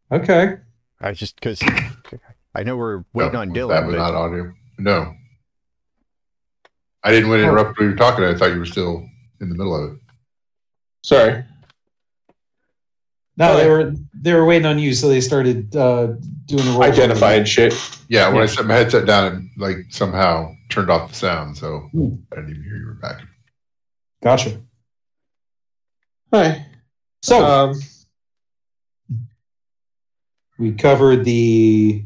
Okay. I just because I know we're waiting on That Dylan, was but not audio. No. I didn't want to interrupt when you were talking. I thought you were still in the middle of it. Sorry. No, they were waiting on you, so they started doing the roll. Identified shit. Yeah, when I set my headset down, it somehow turned off the sound, so I didn't even hear you were back. Gotcha. Hi. So we covered the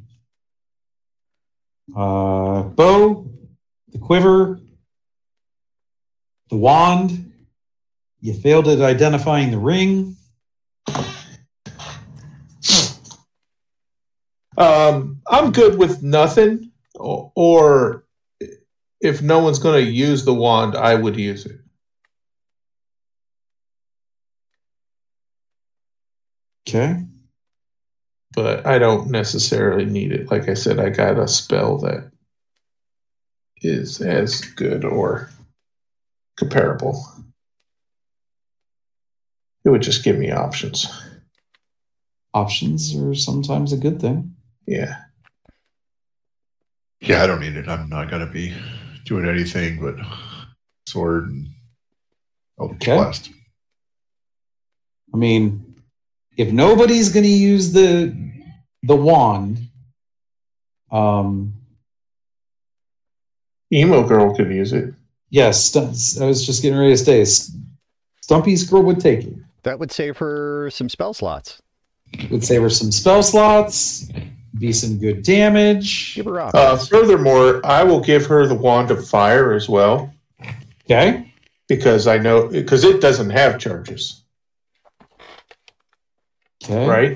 bow, the quiver, the wand. You failed at identifying the ring. I'm good with nothing, or if no one's going to use the wand, I would use it. Okay. But I don't necessarily need it. Like I said, I got a spell that is as good or comparable. It would just give me options. Options are sometimes a good thing. Yeah. Yeah, I don't need it. I'm not going to be doing anything but sword and blast. I mean, if nobody's going to use the wand, Emo girl could use it. Yes, I was just getting ready to say, Stumpy's girl would take it. that would save her some spell slots. Would save her some spell slots, be some good damage. Give her options. Furthermore, I will give her the wand of fire as well. Okay. Because it doesn't have charges. Okay. Right?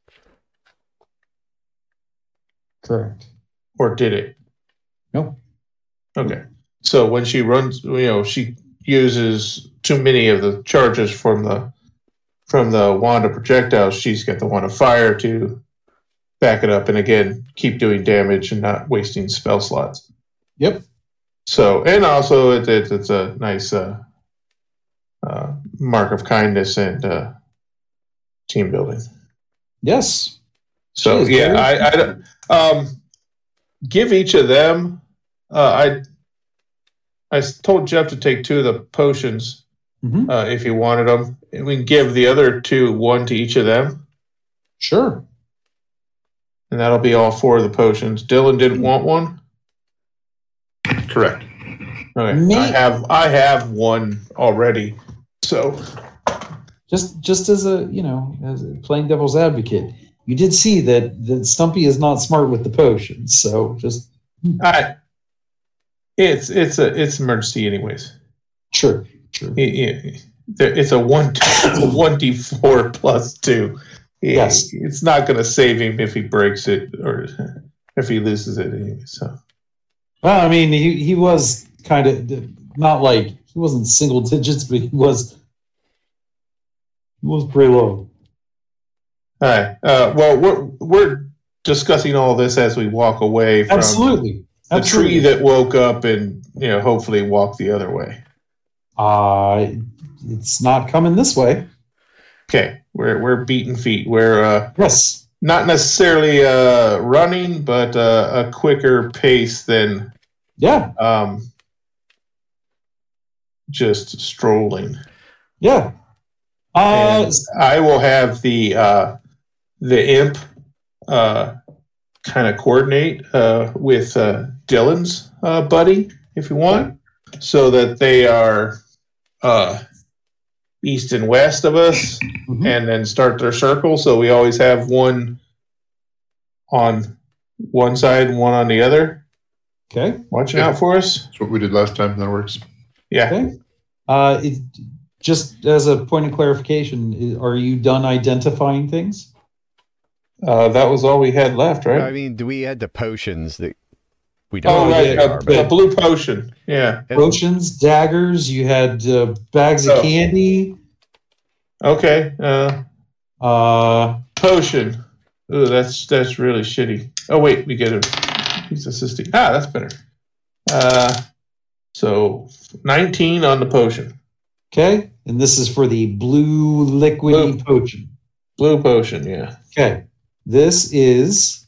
Correct. Or did it? No. Okay. So when she runs, she uses too many of the charges from the wand of projectiles. She's got the wand of fire to back it up, and again, keep doing damage and not wasting spell slots. Yep. So, and also it's a nice mark of kindness and team building. Yes. So yeah, I give each of them. I told Jeff to take 2 of the potions if he wanted them. And we can give the other 2 1 to each of them. Sure. And that'll be all 4 of the potions. Dylan didn't want one. Correct. Okay. I have 1 already. So just as as playing devil's advocate, you did see that Stumpy is not smart with the potions. So just it's emergency anyways. Sure. It's a 1d4 plus 2. Yes, it's not going to save him if he breaks it or if he loses it anyway. So, well, I mean, he was kind of not like he wasn't single digits, but he was pretty low. All right. Well, we're discussing all this as we walk away from Absolutely. the tree that woke up and hopefully walk the other way. It's not coming this way. Okay, we're beating feet. We're yes, not necessarily running, but a quicker pace than just strolling. Yeah. I will have the imp kind of coordinate with Dylan's buddy, if you want, so that they are east and west of us, and then start their circle. So we always have one on one side and one on the other. Okay. Watching out for us. That's what we did last time. That works. Yeah. Okay. Just as a point of clarification, are you done identifying things? That was all we had left, right? I mean, we had the potions that we don't know. know Right. what they are, A blue potion. Yeah. Potions, daggers, you had bags of candy. Okay. Potion. Ooh, that's really shitty. Oh, wait, we get a piece of cystine. That's better. So 19 on the potion. Okay. And this is for the blue liquidy potion. Blue potion, yeah. Okay. This is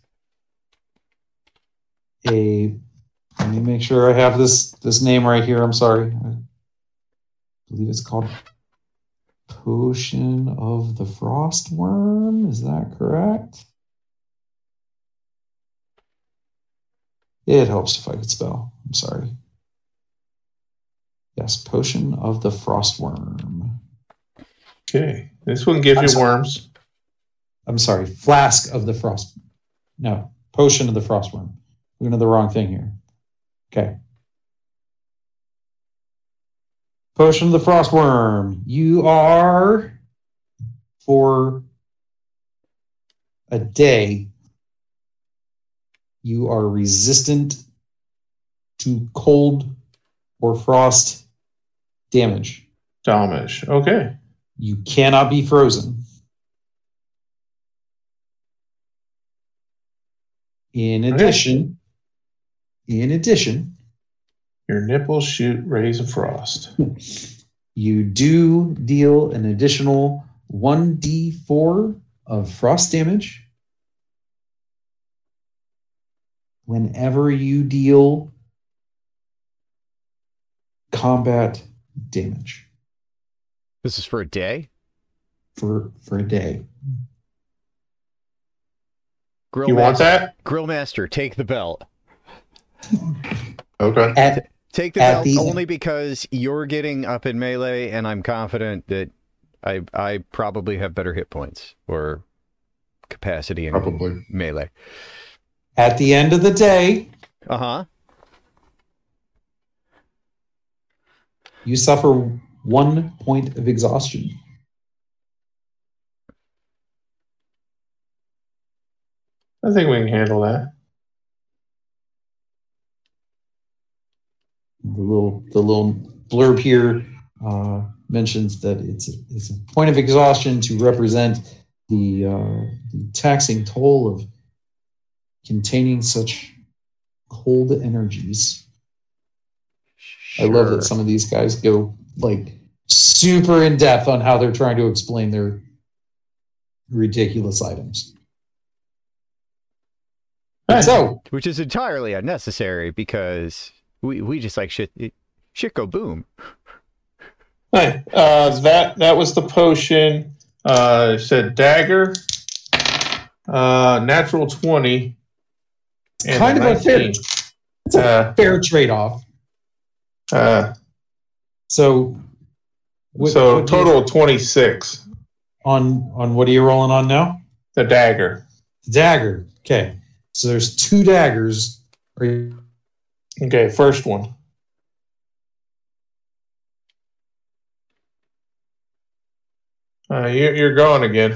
a. Let me make sure I have this name right here. I'm sorry. I believe it's called Potion of the Frostworm. Is that correct? It helps if I could spell. I'm sorry. Yes, Potion of the Frostworm. Okay. This one gives you worms. I'm sorry, Flask of the Frost. No, Potion of the Frostworm. We're going to the wrong thing here. Okay. Potion of the Frostworm. You are, for a day, you are resistant to cold or frost damage. Damage. Okay. You cannot be frozen. In addition, your nipples shoot rays of frost. You do deal an additional 1d4 of frost damage whenever you deal combat damage. This is for a day? For a day. You want that? Grill Master, take the belt. Okay. Take the belt only because you're getting up in melee, and I'm confident that I probably have better hit points or capacity in melee. At the end of the day, you suffer 1 point of exhaustion. I think we can handle that. The little blurb here mentions that it's a point of exhaustion to represent the taxing toll of containing such cold energies. Sure. I love that some of these guys go like super in depth on how they're trying to explain their ridiculous items. So, which is entirely unnecessary because we just like shit go boom. Right. That was the potion. It said dagger, natural 20. And kind of 19. it's a fair trade-off. So total of 26. On what are you rolling on now? The dagger. Dagger. Okay. So there's 2 daggers. Okay, first one. You're gone again.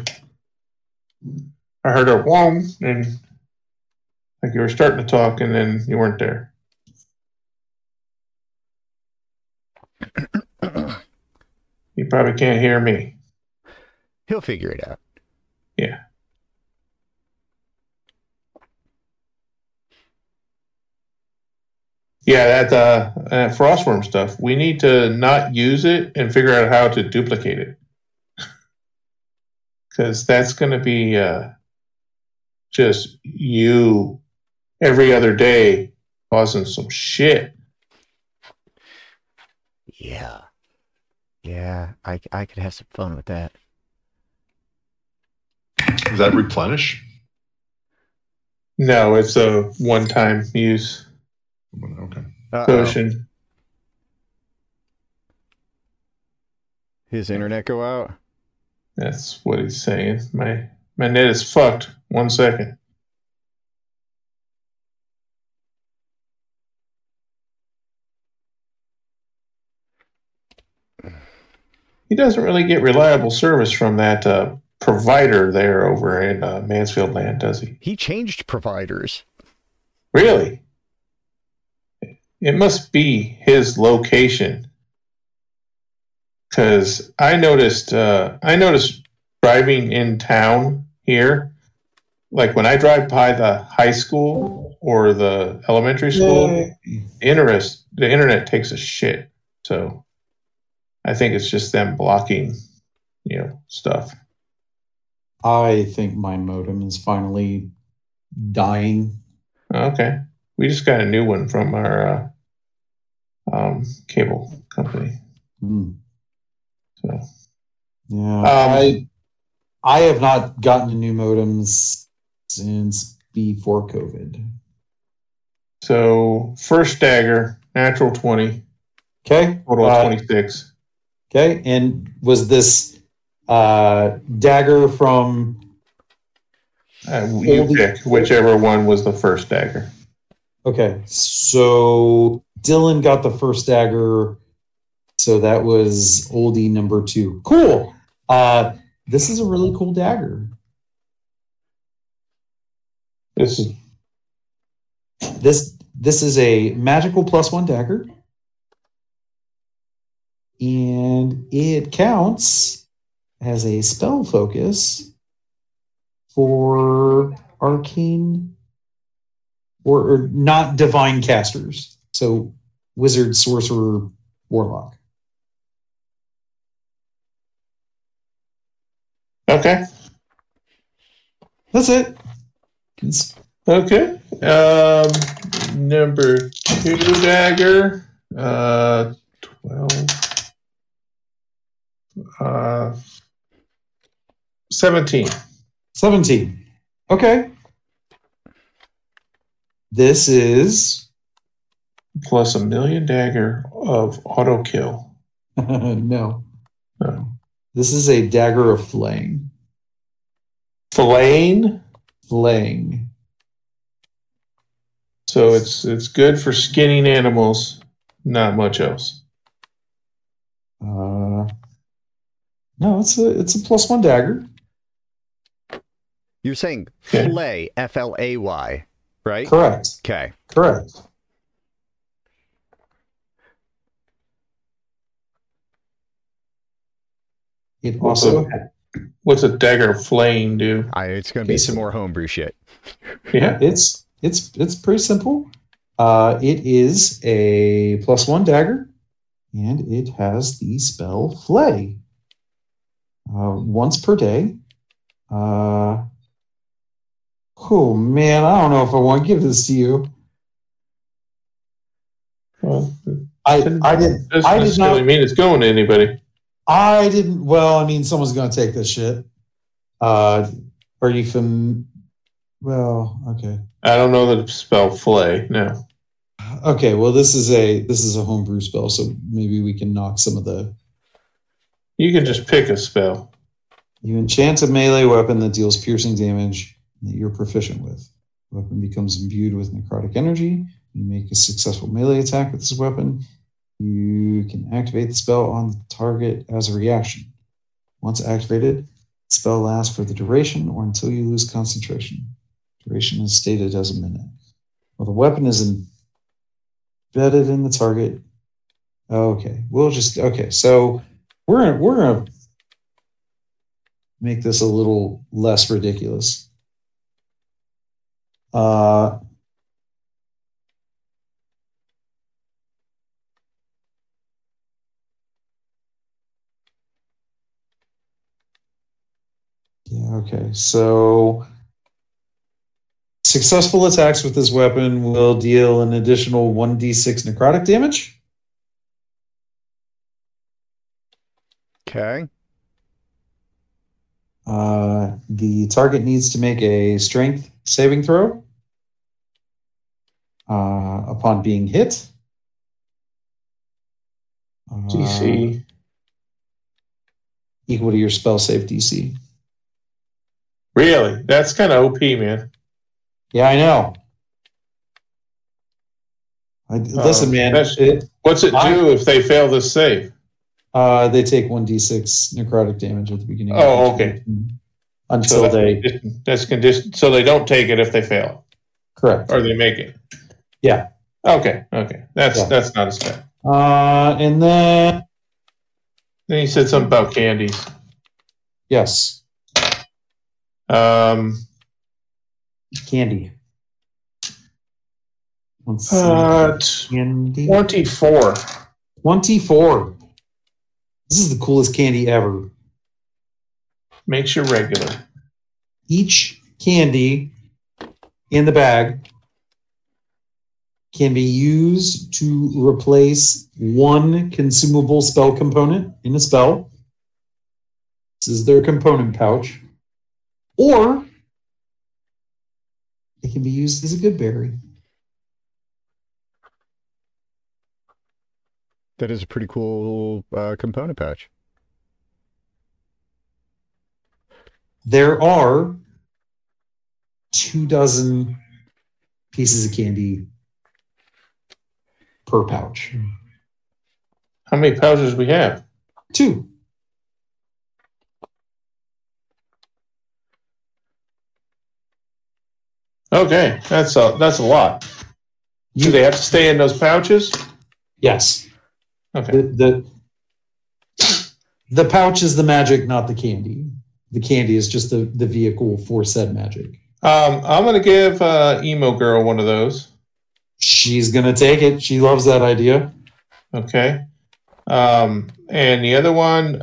I heard a whong, and like you were starting to talk, and then you weren't there. You probably can't hear me. He'll figure it out. Yeah. Yeah, that frostworm stuff. We need to not use it and figure out how to duplicate it. Because that's going to be just you every other day causing some shit. Yeah. Yeah, I could have some fun with that. Does that replenish? No, it's a one-time use. Okay. Potion. His internet go out? That's what he's saying. My net is fucked. 1 second. He doesn't really get reliable service from that provider there over in Mansfield Land, does he? He changed providers. Really? It must be his location. Because I noticed driving in town here, like when I drive by the high school or the elementary school, the internet takes a shit. So I think it's just them blocking, stuff. I think my modem is finally dying. Okay. We just got a new one from our cable company. So yeah, I have not gotten a new modems since before COVID. So first dagger, natural 20. Okay. Total 26. Okay. And was this dagger from... you pick whichever one was the first dagger. Okay. So Dylan got the first dagger. So that was oldie number 2. Cool. This is a really cool dagger. This is a magical +1 dagger. And it counts as a spell focus for arcane or not divine casters. So wizard, sorcerer, warlock. Okay. That's it. Okay. Number 2 dagger. 12. 17. 17. Okay. This is plus a million dagger of auto kill. No. This is a dagger of flaying. Flaying? Flaying. So it's good for skinning animals, not much else. No, it's a +1 dagger. You're saying flay, F-L-A-Y, right? Correct. Okay. Correct. It also. What's a dagger of flaying do? It's going to be some more homebrew shit. Yeah, it's pretty simple. It is a +1 dagger, and it has the spell flay. Once per day. Oh man, I don't know if I want to give this to you. Well, I did not mean it's going to anybody. I didn't. Well, I mean, someone's going to take this shit. Are you Well, okay. I don't know the spell flay. No. Okay. Well, this is a homebrew spell, so maybe we can knock some of the. You can just pick a spell. You enchant a melee weapon that deals piercing damage that you're proficient with. The weapon becomes imbued with necrotic energy. You make a successful melee attack with this weapon. You can activate the spell on the target as a reaction. Once activated, the spell lasts for the duration or until you lose concentration. Duration is stated as a minute. Well, the weapon is embedded in the target. Okay, so we're gonna make this a little less ridiculous. Yeah, okay. So successful attacks with this weapon will deal an additional 1d6 necrotic damage. Okay. The target needs to make a strength saving throw upon being hit. DC equal to your spell save DC. Really? That's kind of OP, man. Yeah, I know. Listen, man. What's it do if they fail this save? They take 1d6 necrotic damage at the beginning. Oh, okay. Until that's condition. So they don't take it if they fail. Correct. Or they make it. Yeah. Okay. That's not as bad. And then you said something about candies. Yes. Candy. Let's see. Candy. 24. 24. This is the coolest candy ever. Makes you regular. Each candy in the bag can be used to replace one consumable spell component in a spell. This is their component pouch. Or it can be used as a good berry. That is a pretty cool component pouch. There are 24 pieces of candy per pouch. How many pouches we have? 2. Okay, that's a lot. Do they have to stay in those pouches? Yes. Okay. The pouch is the magic, not the candy. The candy is just the vehicle for said magic. I'm going to give Emo Girl one of those. She's going to take it. She loves that idea. Okay. And the other one,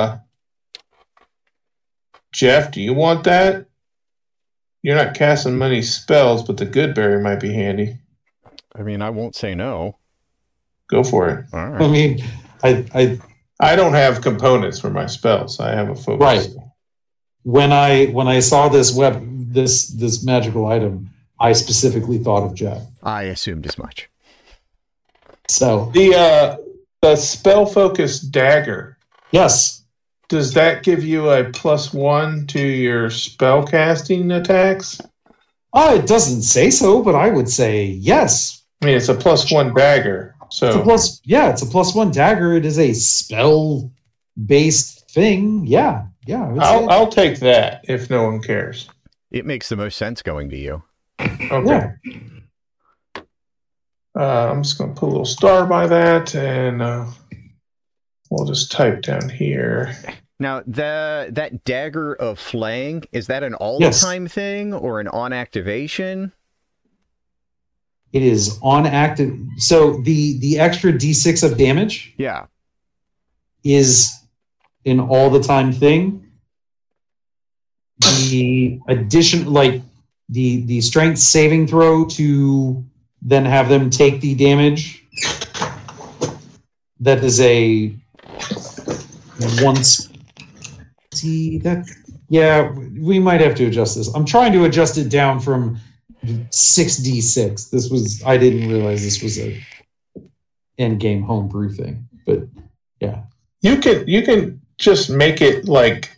Jeff, do you want that? You're not casting many spells, but the good berry might be handy. I mean, I won't say no. Go for it. All right. I mean, I don't have components for my spells. I have a focus. Right. When I saw this this magical item, I specifically thought of Jeff. I assumed as much. So the spell focus dagger. Yes. Does that give you a +1 to your spell casting attacks? It doesn't say so, but I would say yes. I mean, it's a +1 dagger. So it's a +1 dagger. It is a spell based thing. Yeah. I'll take that if no one cares. It makes the most sense going to you. Okay. Yeah. I'm just going to put a little star by that, and we'll just type down here. Now, that dagger of flaying, is that an all-the-time thing or an on-activation? It is on active. So the extra D6 of damage is an all-the-time thing. The addition, like the strength saving throw to then have them take the damage, that is a once. See that? Yeah, we might have to adjust this. I'm trying to adjust it down from 6d6. I didn't realize this was a end game homebrew thing, but yeah. You can just make it like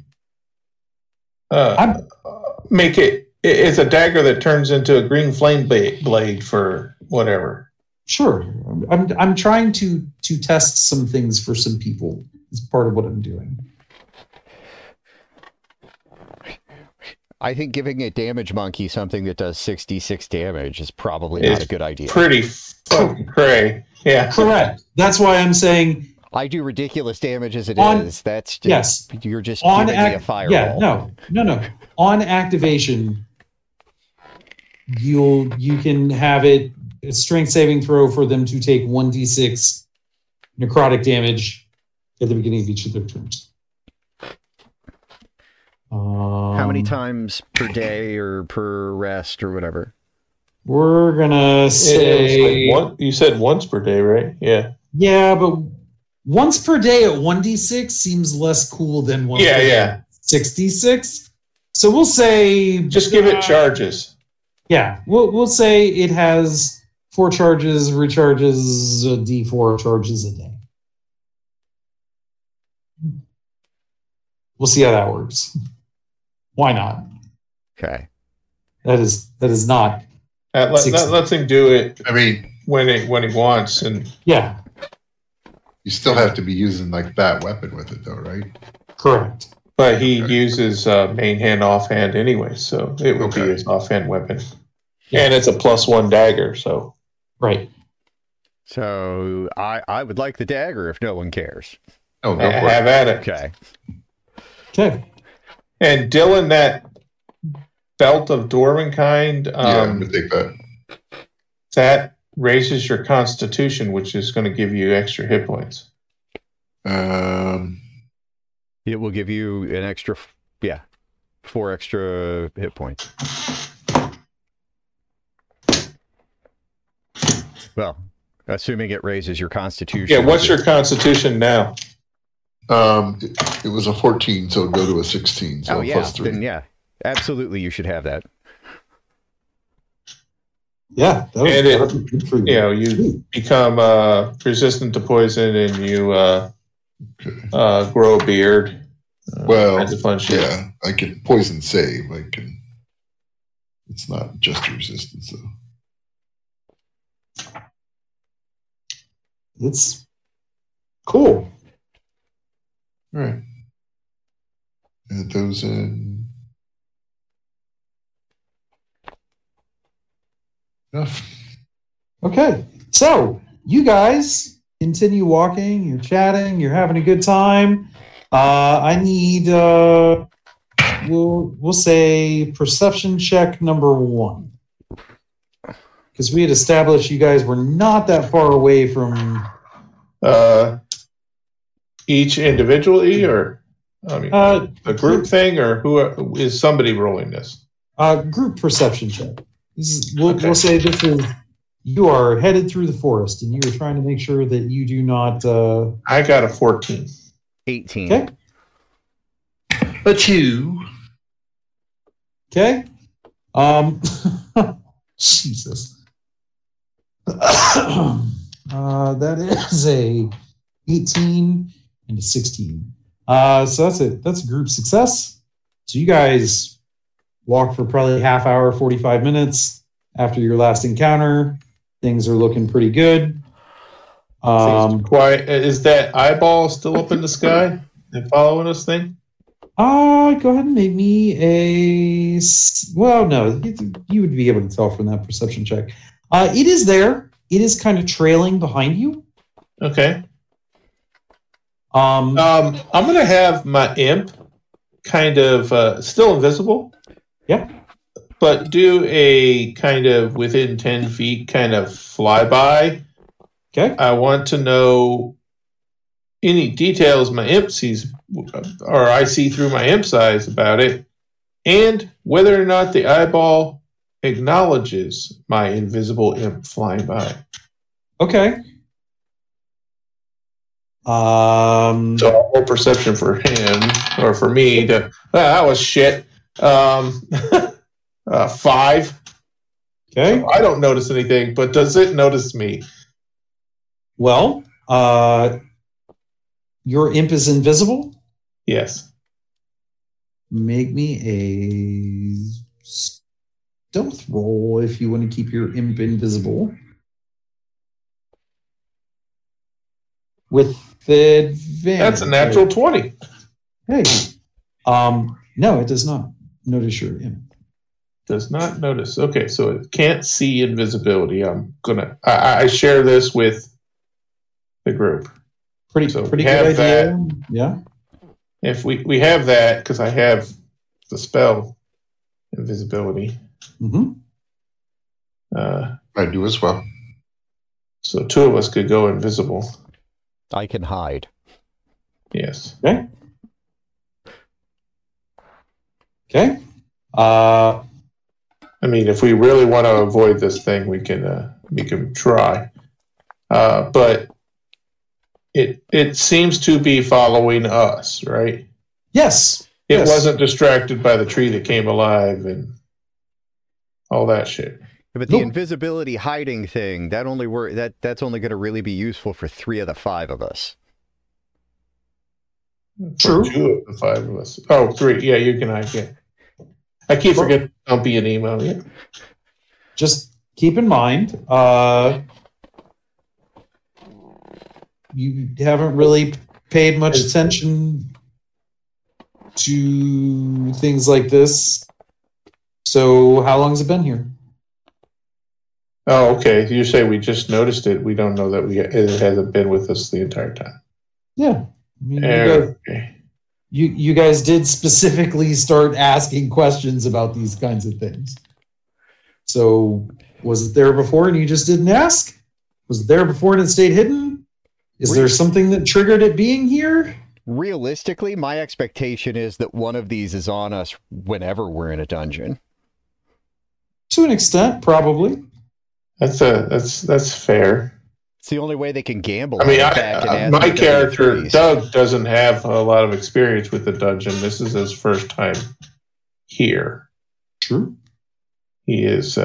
make it's a dagger that turns into a green flame blade for whatever. Sure. I'm trying to test some things for some people. It's part of what I'm doing. I think giving a damage monkey something that does 66 damage is probably not a good idea. Pretty fucking cray. Yeah. Correct. That's why I'm saying I do ridiculous damage as it is. That's just, you're just on giving me a fireball. Yeah, no. On activation, you can have it a strength saving throw for them to take 1d6 necrotic damage at the beginning of each of their turns. How many times per day or per rest or whatever? We're gonna say you said once per day, right? Yeah. Yeah, but once per day at 1d6 seems less cool than 6d6. So we'll say just give it charges. Yeah, we'll say it has 4 charges, recharges d4 charges a day. We'll see how that works. Why not? Okay. That is not. That lets him do it. I mean, when he wants, and yeah. You still have to be using like that weapon with it, though, right? Correct. But he uses main hand, offhand anyway, so it would be his offhand weapon. Yeah. And it's a +1 dagger, so. Right. So I would like the dagger if no one cares. Oh, go for have at it. Okay. And Dylan, that belt of Dwarvenkind, I'm gonna take that. That raises your constitution, which is going to give you extra hit points. It will give you an extra, 4 extra hit points. Well, assuming it raises your constitution. Yeah, what's your constitution now? It was a 14, so it'd go to a 16. So yeah, plus 3. then yeah, absolutely, you should have that. Yeah, and you become resistant to poison, and you grow a beard. Well, fun shit. Yeah, I can poison save. I can. It's not just resistance, though. It's cool. All right. Add those in. Enough. Okay, so you guys continue walking. You're chatting. You're having a good time. I need we'll say perception check number 1, because we had established you guys were not that far away from each individually, or I mean a group thing, or who is somebody rolling this? Group perception check. We'll say this is you are headed through the forest, and you are trying to make sure that you do not. I got a 14. 18. Okay. A 2. Okay. Jesus. That is a 18 and a 16. So that's a group success. So you guys walk for probably half hour, 45 minutes after your last encounter. Things are looking pretty good. Quiet. Is that eyeball still up in the sky and following this thing? Go ahead and make me a. Well, no, you would be able to tell from that perception check. It is there. It is kind of trailing behind you. Okay. I'm gonna have my imp kind of still invisible. Yep. But do a kind of within 10 feet kind of flyby. Okay. I want to know any details my imp sees, or I see through my imp's eyes about it, and whether or not the eyeball acknowledges my invisible imp flying by. Okay. So all perception for him, or for me, that was shit. 5. Okay. So I don't notice anything, but does it notice me? Well, your imp is invisible? Yes. Make me a stealth roll if you want to keep your imp invisible. With advantage. That's a natural 20. Hey. No, it does not notice your imp. Does not notice. Okay, so it can't see invisibility. I share this with the group. Pretty good idea. That. Yeah. If we have that, because I have the spell invisibility. Mm-hmm. I do as well. So 2 of us could go invisible. I can hide. Yes. Okay. Okay. I mean, if we really want to avoid this thing, we can try. But it seems to be following us, right? Yes. It wasn't distracted by the tree that came alive and all that shit. But the invisibility hiding thing, that's only going to really be useful for 3 of the 5 of us. True. 2 of the 5 of us. Oh, 3. Yeah, you can hide. Yeah. I keep forgetting Stumpy and Emo. Yeah. Just keep in mind, you haven't really paid much attention to things like this. So how long has it been here? Oh, okay. You say we just noticed it. We don't know that it hasn't been with us the entire time. Yeah. I mean, you guys did specifically start asking questions about these kinds of things. So was it there before and you just didn't ask? Was it there before and it stayed hidden? Is there something that triggered it being here? realistically, my expectation is that one of these is on us whenever we're in a dungeon. To an extent, probably. That's fair. It's the only way they can gamble. I mean, my WWDs. character Doug doesn't have a lot of experience with the dungeon. This is his first time here. True. He is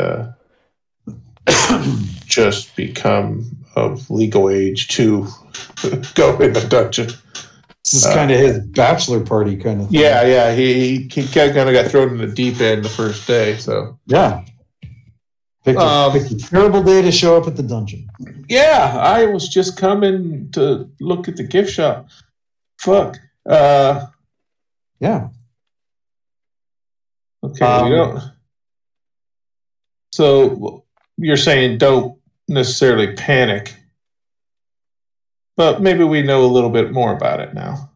just become of legal age to go in the dungeon. This is kind of his bachelor party kind of thing. Yeah. He kind of got thrown in the deep end the first day. So yeah. Picked a terrible day to show up at the dungeon. Yeah, I was just coming to look at the gift shop. Fuck. Yeah. Okay. We don't. So you're saying don't necessarily panic, but maybe we know a little bit more about it now.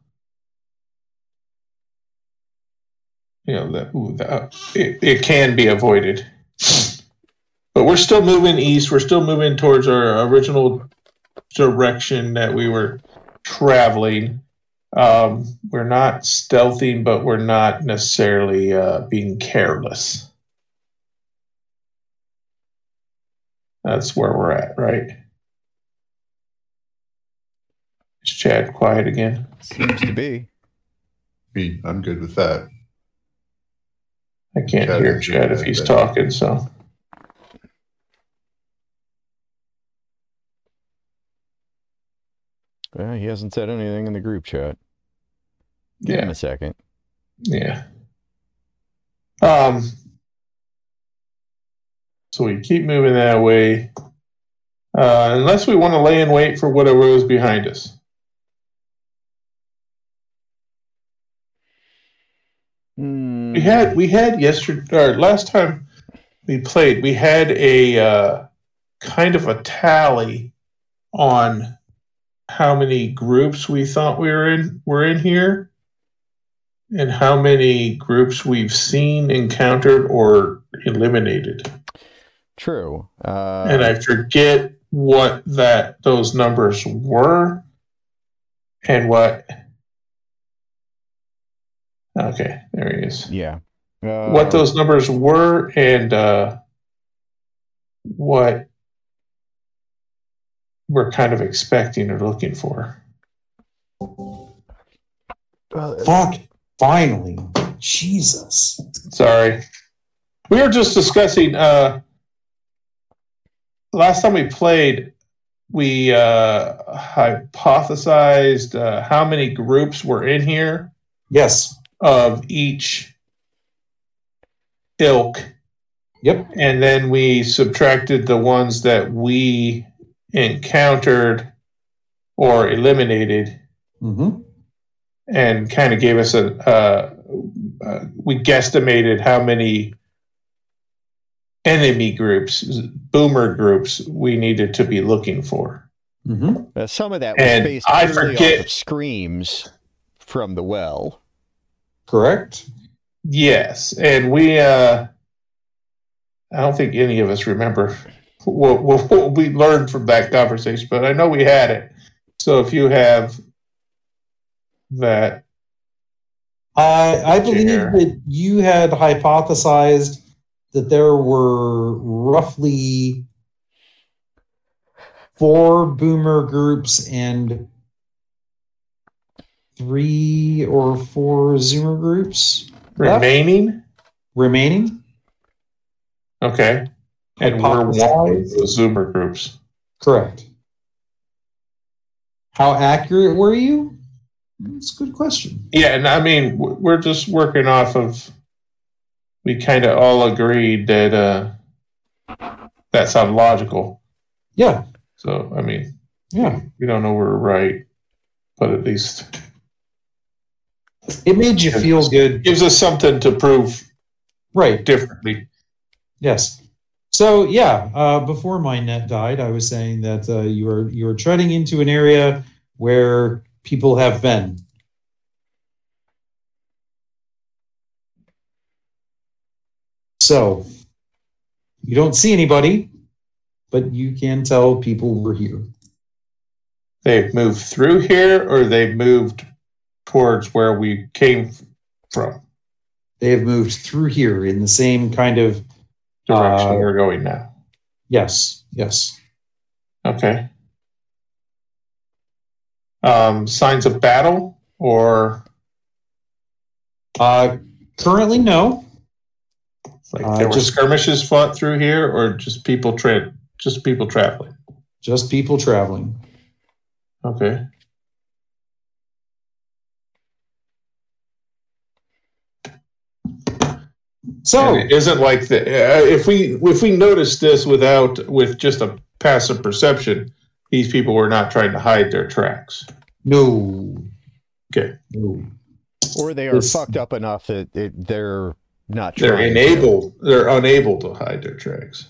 You know that it can be avoided. But we're still moving east. We're still moving towards our original direction that we were traveling. We're not stealthing, but we're not necessarily being careless. That's where we're at, right? Is Chad quiet again? Seems to be. I'm good with that. I can't hear Chad if he's talking, so... Well, he hasn't said anything in the group chat. Give him a second. Yeah. So we keep moving that way. Unless we want to lay in wait for whatever is behind us. We had yesterday, or last time we played, we had a kind of a tally on how many groups we thought were in here, and how many groups we've seen, encountered, or eliminated. True. And I forget what those numbers were, and what. Okay, there he is. Yeah. What those numbers were, and what we're kind of expecting or looking for. Fuck. Finally. Jesus. Sorry. We were just discussing, last time we played, we hypothesized how many groups were in here. Yes. Of each ilk. Yep. And then we subtracted the ones that we encountered or eliminated, and kind of gave us we guesstimated how many enemy groups, boomer groups, we needed to be looking for. Some of that was based purely off of screams from the well. Correct. Yes, and we I don't think any of us remember what we learned from that conversation, but I know we had it. So if you have that, I believe that you had hypothesized that there were roughly 4 boomer groups and 3 or 4 Zoomer groups remaining. Okay. And we're one of the Zoomer groups. Correct. How accurate were you? That's a good question. Yeah, and I mean, we're just working off of, we kind of all agreed that that sounded logical. Yeah. So, I mean, yeah, we don't know we're right, but at least it made you feel good. Gives us something to prove differently. Yes. So yeah, before my net died, I was saying that you are treading into an area where people have been. So you don't see anybody, but you can tell people were here. They've moved through here, or they've moved towards where we came from. They have moved through here in the same kind of Direction we're going now. Yes. Okay. Signs of battle or currently no. like there were skirmishes fought through here, or just people traveling? Just people traveling. Okay. So and it isn't like the if we notice this with just a passive perception, these people were not trying to hide their tracks. No. Okay. No. Or they are fucked up enough that they're not. They're unable to hide their tracks.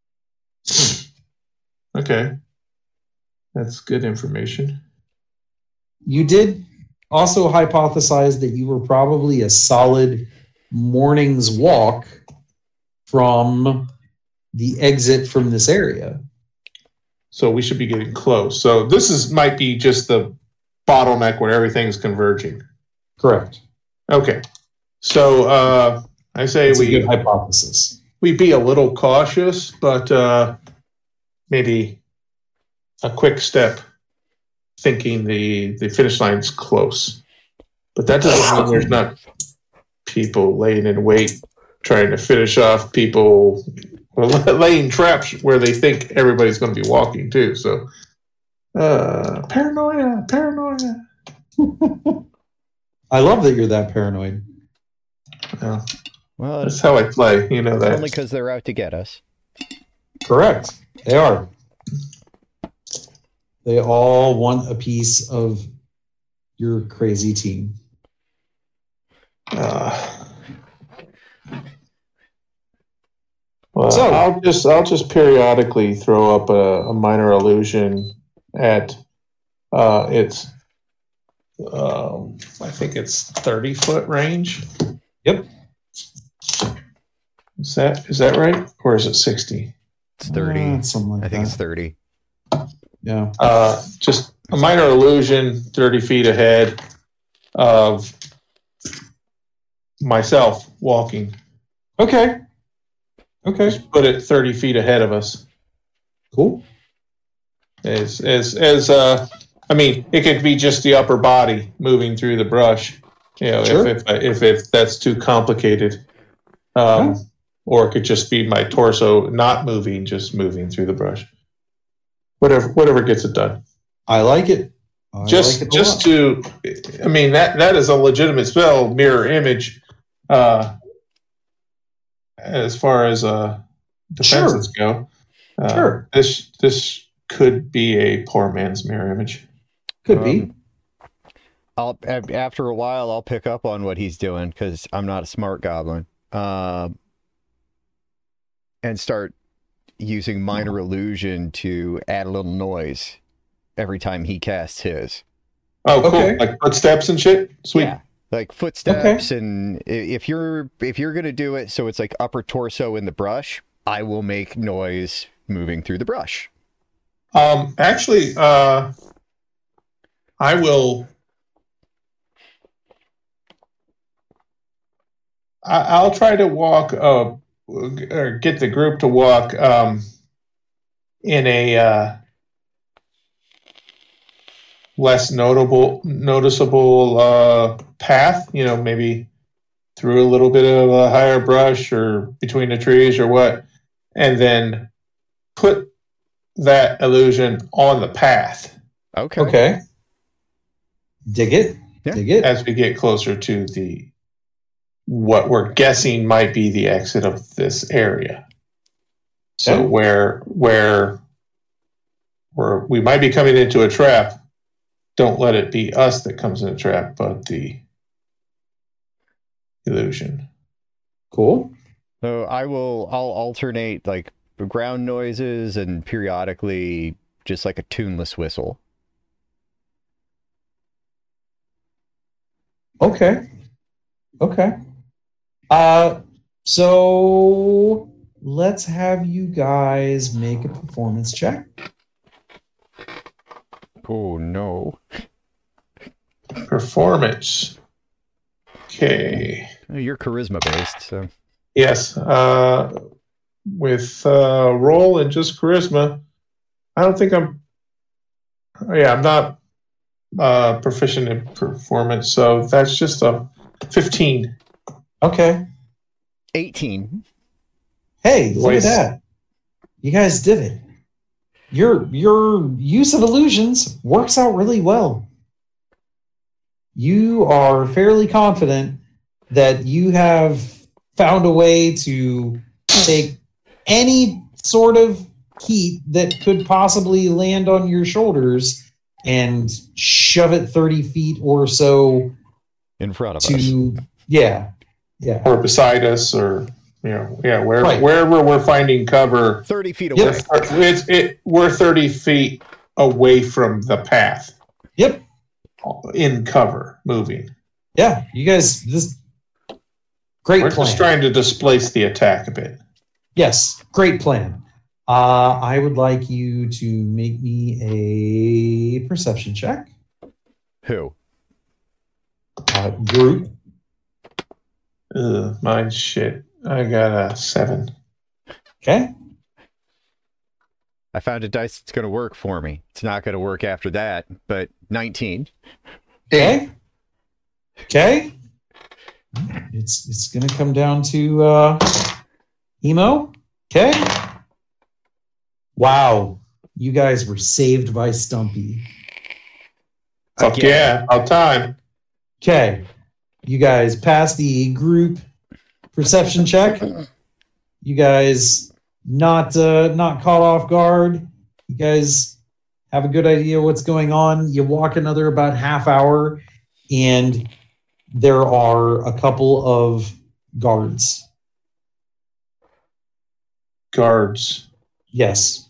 Okay, that's good information. You did also hypothesize that you were probably a solid morning's walk from the exit from this area. So we should be getting close. So this might be just the bottleneck where everything's converging. Correct. Okay. So I say that's a good hypothesis. We be a little cautious, but maybe a quick step, thinking the finish line's close. But that doesn't mean there's not people laying in wait, trying to finish off people, laying traps where they think everybody's going to be walking too. So, paranoia. I love that you're that paranoid. Well, that's how I play. You know that. Only because they're out to get us. Correct. They are. They all want a piece of your crazy team. Well, so I'll just periodically throw up a minor illusion at its I think it's 30-foot range. Yep. Is that right, or is it 60? It's 30. Something like I think that. it's 30. Yeah. Just a minor illusion, 30 feet ahead of myself walking. Okay. Just put it 30 feet ahead of us. Cool. I mean, it could be just the upper body moving through the brush. You know, sure. if that's too complicated, or it could just be my torso not moving, just moving through the brush. Whatever gets it done. I like it. I mean, that is a legitimate spell, mirror image. As far as defenses go, sure. This could be a poor man's mirror image. Could be. After a while, I'll pick up on what he's doing because I'm not a smart goblin, and start using minor illusion to add a little noise every time he casts his. Oh, cool! Okay. Like footsteps and shit. Sweet. Yeah. Like footsteps, and if you're gonna do it, so it's like upper torso in the brush, I will make noise moving through the brush. Actually, I will. I'll try to walk, or get the group to walk in a less noticeable path. You know, maybe through a little bit of a higher brush or between the trees or what, and then put that illusion on the path. Okay. Dig it. Yeah. Dig it. As we get closer to what we're guessing might be the exit of this area. So where we might be coming into a trap, don't let it be us that comes in a trap, but the illusion. Cool. So I'll alternate like ground noises and periodically just like a tuneless whistle. Okay. So let's have you guys make a performance check. Oh no. Performance. Okay. You're charisma based, so Yes. With roll and just charisma, I don't think I'm. Yeah, I'm not proficient in performance, so that's just a 15. Okay. 18. Hey, look at Voice. that. You guys did it. Your use of illusions works out really well. You are fairly confident that you have found a way to take any sort of heat that could possibly land on your shoulders and shove it 30 feet or so In front of us. to yeah. Or beside us, or wherever Right. we're finding cover. 30 feet away. Yep. We're 30 feet away from the path. Yep. In cover, moving. Yeah, you guys, this great We're plan. just trying to displace the attack a bit. Yes, great plan. I would like you to make me a perception check. Who? Group. Mine's shit. I got a 7. Okay. I found a dice that's going to work for me. It's not going to work after that, but 19. Okay. Okay. It's going to come down to Emo. Okay. Wow. You guys were saved by Stumpy. Fuck yeah, about time. Okay. You guys pass the group perception check. You guys not caught off guard. You guys have a good idea what's going on. You walk another about half hour, and there are a couple of guards. Guards. Yes.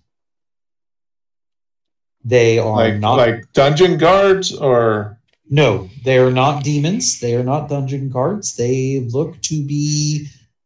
They are Like dungeon guards, or no, they are not demons. They are not dungeon guards. They look to be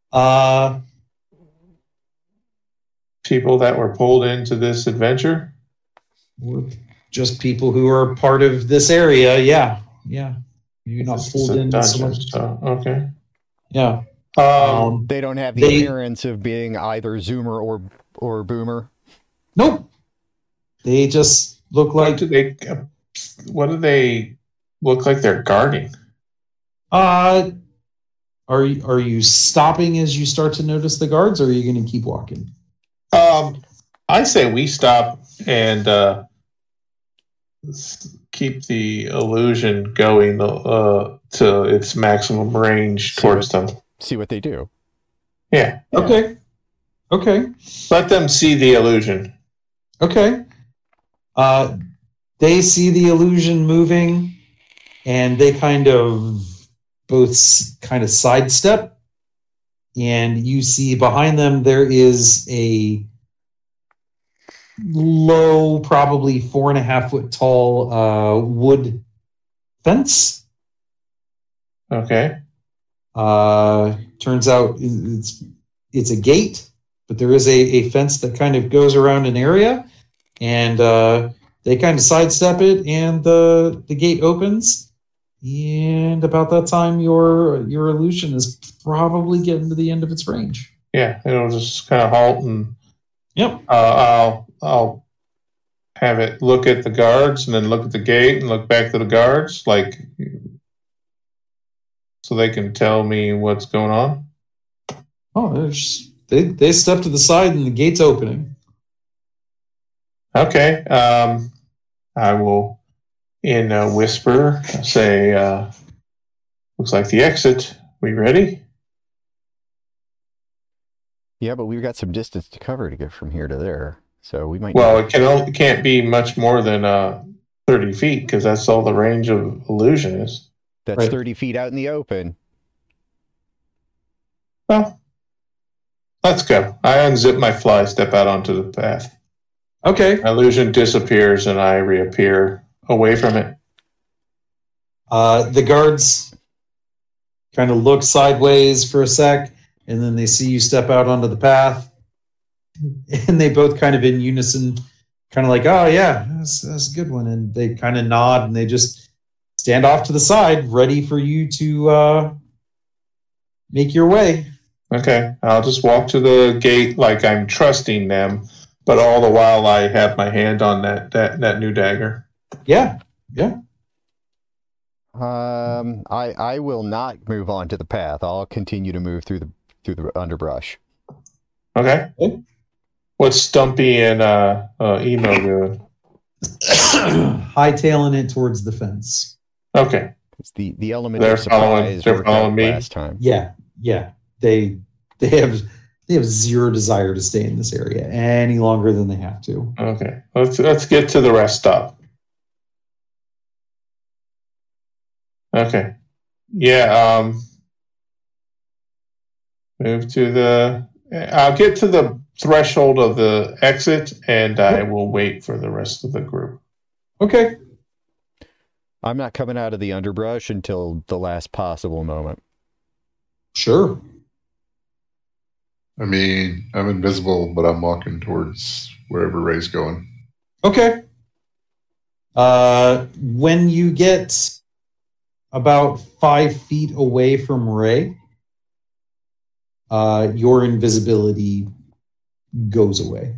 people that were pulled into this adventure. just people who are part of this area. Yeah. You're not This is pulled a in so dungeon, much. so, okay. Yeah. They don't have the appearance of being either Zoomer or Boomer. Nope. They just look like What do they look like they're guarding? Are you stopping as you start to notice the guards, or are you going to keep walking? I say we stop and keep the illusion going to its maximum range towards them. See what they do. Yeah. Okay. Let them see the illusion. Okay. They see the illusion moving, and they both sidestep, and you see behind them there is a low, probably 4.5 foot tall wood fence. Okay. Turns out it's a gate, but there is a fence that kind of goes around an area, and they kind of sidestep it, and the gate opens. And about that time, your illusion is probably getting to the end of its range. Yeah, it'll just kind of halt, and Yep. I'll have it look at the guards and then look at the gate and look back to the guards, so they can tell me what's going on. Oh, they step to the side and the gate's opening. Okay. I will, in a whisper, say, looks like the exit. We ready? Yeah, but we've got some distance to cover to get from here to there. So we might. Well, it can't be much more than 30 feet, because that's all the range of illusion is. That's Right. 30 feet out in the open. Well, let's go. I unzip my fly, step out onto the path. Okay. Illusion disappears, and I reappear away from it. The guards kind of look sideways for a sec, and then they see you step out onto the path, and they both kind of in unison, kind of like, "Oh yeah, that's a good one," and they kind of nod, and they just stand off to the side, ready for you to make your way. Okay, I'll just walk to the gate like I'm trusting them, but all the while I have my hand on that new dagger. Yeah. I will not move on to the path. I'll continue to move through the underbrush. Okay. What's Stumpy and Emo doing? Hightailing it towards the fence. Okay. It's the element of surprise they're worked out following me. last time. Yeah. They have zero desire to stay in this area any longer than they have to. Okay. Let's get to the rest stop. Okay. Yeah, move to the... I'll get to the threshold of the exit, and I will wait for the rest of the group. Okay. I'm not coming out of the underbrush until the last possible moment. Sure. I mean, I'm invisible, but I'm walking towards wherever Ray's going. Okay. When you get about 5 feet away from Ray, your invisibility goes away.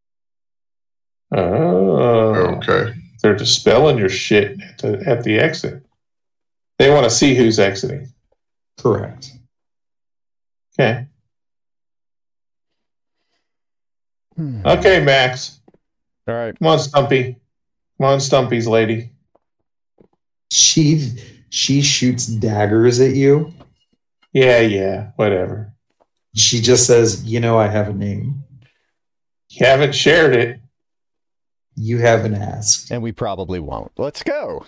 Oh. Okay. They're dispelling your shit at the exit. They want to see who's exiting. Correct. Okay. Okay, Max. All right. Come on, Stumpy. Come on, Stumpy's lady. She shoots daggers at you. Yeah, whatever. She just says, I have a name. You haven't shared it. You haven't asked. And we probably won't. Let's go.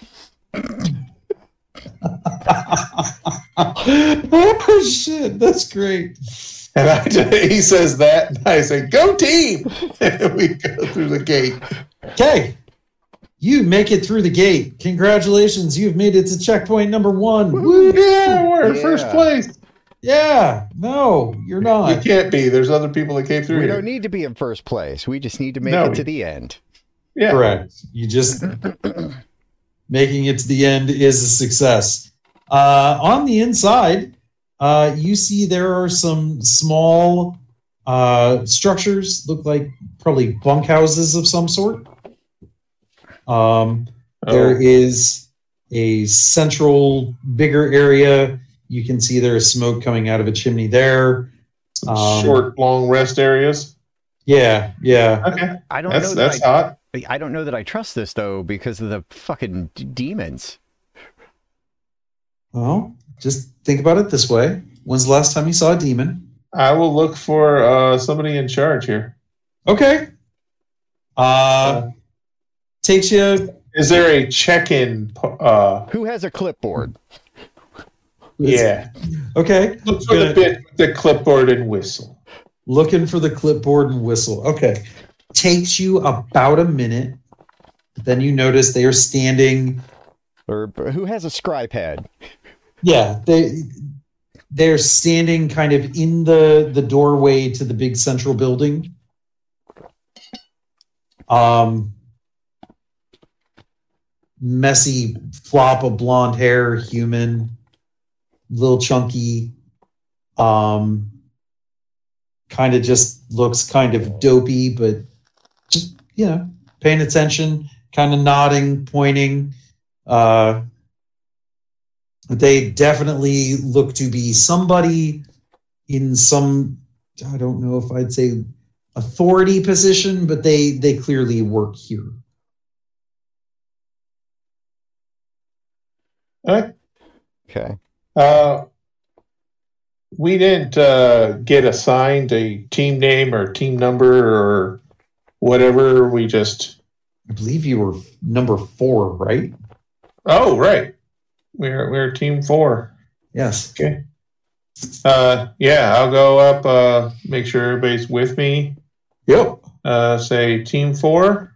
Oh, shit. That's great. And he says that, and I say, go team! And we go through the gate. Okay. You make it through the gate. Congratulations. You've made it to checkpoint number 1. Woo! Yeah, we're in first place. Yeah. No, you're not. You can't be. There's other people that came through We here. don't need to be in first place. We just need to make it to the end. Yeah. Correct. You just making it to the end is a success. On the inside, you see there are some small structures, look like probably bunkhouses of some sort. There is a central, bigger area. You can see there is smoke coming out of a chimney there. Short, long rest areas. Yeah. Okay. I don't know that's hot. I don't know that I trust this though because of the fucking demons. Well, just think about it this way. When's the last time you saw a demon? I will look for somebody in charge here. Okay. Takes you. Is there a check-in? Who has a clipboard? Yeah. Okay. Look for the clipboard and whistle. Looking for the clipboard and whistle. Okay. Takes you about a minute. Then you notice they are standing. Or who has a scry pad? Yeah, they're standing kind of in the doorway to the big central building. Messy flop of blonde hair, human, little chunky. Kind of just looks kind of dopey, but just, paying attention, kind of nodding, pointing. They definitely look to be somebody in some, I don't know if I'd say authority position, but they clearly work here. Okay. We didn't get assigned a team name or team number or whatever. We just... I believe you were number 4, right? Oh, right. We're team 4. Yes. Okay. Yeah, I'll go up, make sure everybody's with me. Yep. Say team 4.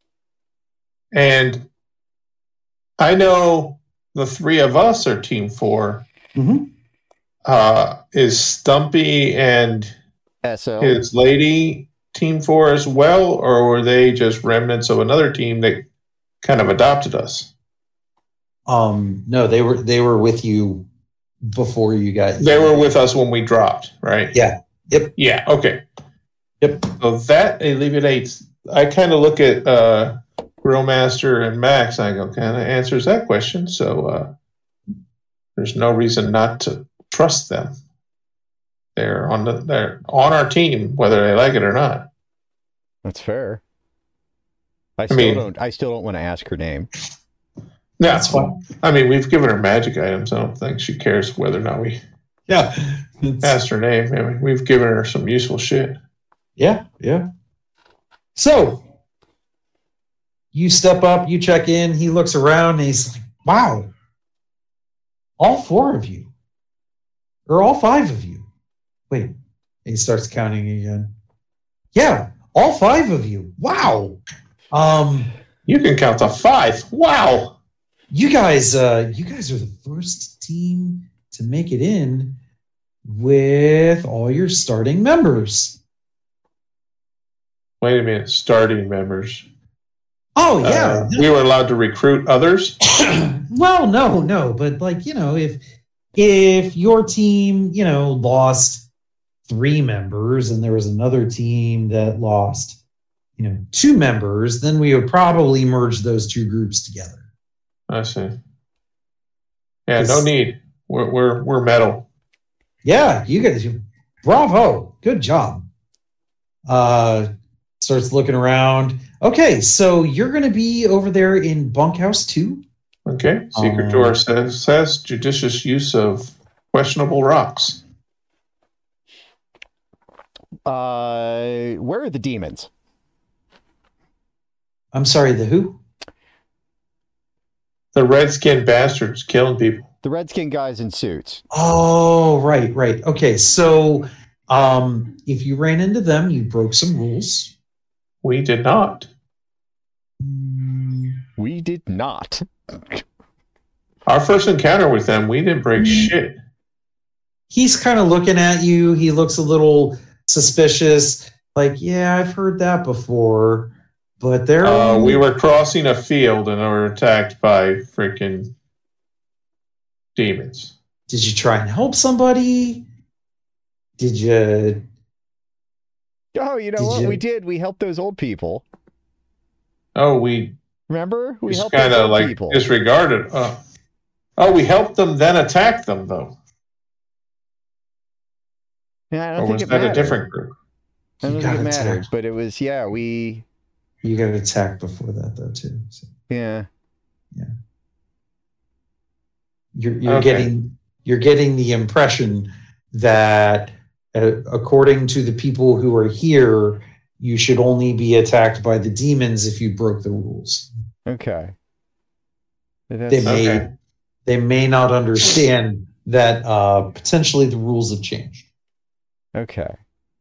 And I know the 3 of us are team 4. Mm-hmm. Is Stumpy and SL his lady team 4 as well, or were they just remnants of another team that kind of adopted us? No, they were with you before you guys. They were with us when we dropped, right? Yeah. Yep. Yeah. Okay. Yep. So that alleviates. I kind of look at Grillmaster and Max. I go, kind of answers that question. So there's no reason not to trust them. They're on our team, whether they like it or not. That's fair. I still don't want to ask her name. No, that's fine. I mean, we've given her magic items. I don't think she cares whether or not we asked her name. I mean, we've given her some useful shit. Yeah. So you step up, you check in, he looks around, and he's like, wow, all 4 of you. Or all 5 of you. Wait. And he starts counting again. Yeah, all 5 of you. Wow. You can count to 5. Wow. You guys are the first team to make it in with all your starting members. Wait a minute, starting members. Oh yeah, we were allowed to recruit others. Well, no, but if your team, lost 3 members and there was another team that lost, 2 members, then we would probably merge those 2 groups together. I see. Yeah, no need. We're metal. Yeah, you guys, bravo, good job. Starts looking around. Okay, so you're going to be over there in bunkhouse 2. Okay. Secret door says judicious use of questionable rocks. Where are the demons? I'm sorry, the who? The redskin bastards killing people. The redskin guys in suits. Oh, right. Okay, so if you ran into them, you broke some rules. We did not. We did not. Our first encounter with them, we didn't break shit. He's kind of looking at you. He looks a little suspicious. Like, yeah, I've heard that before. But they're... we were crossing a field and were attacked by freaking demons. Did you try and help somebody? Did you... Oh, you know what we did? We helped those old people. Oh, we... Remember? We helped kind of like people. Disregarded. We helped them, then attacked them, though. Yeah, I don't think was that a different group? I don't think it mattered, but it was, we... You got attacked before that, though, too. So. Yeah. You're getting the impression that, according to the people who are here, you should only be attacked by the demons if you broke the rules. Okay. They may not understand that potentially the rules have changed. Okay.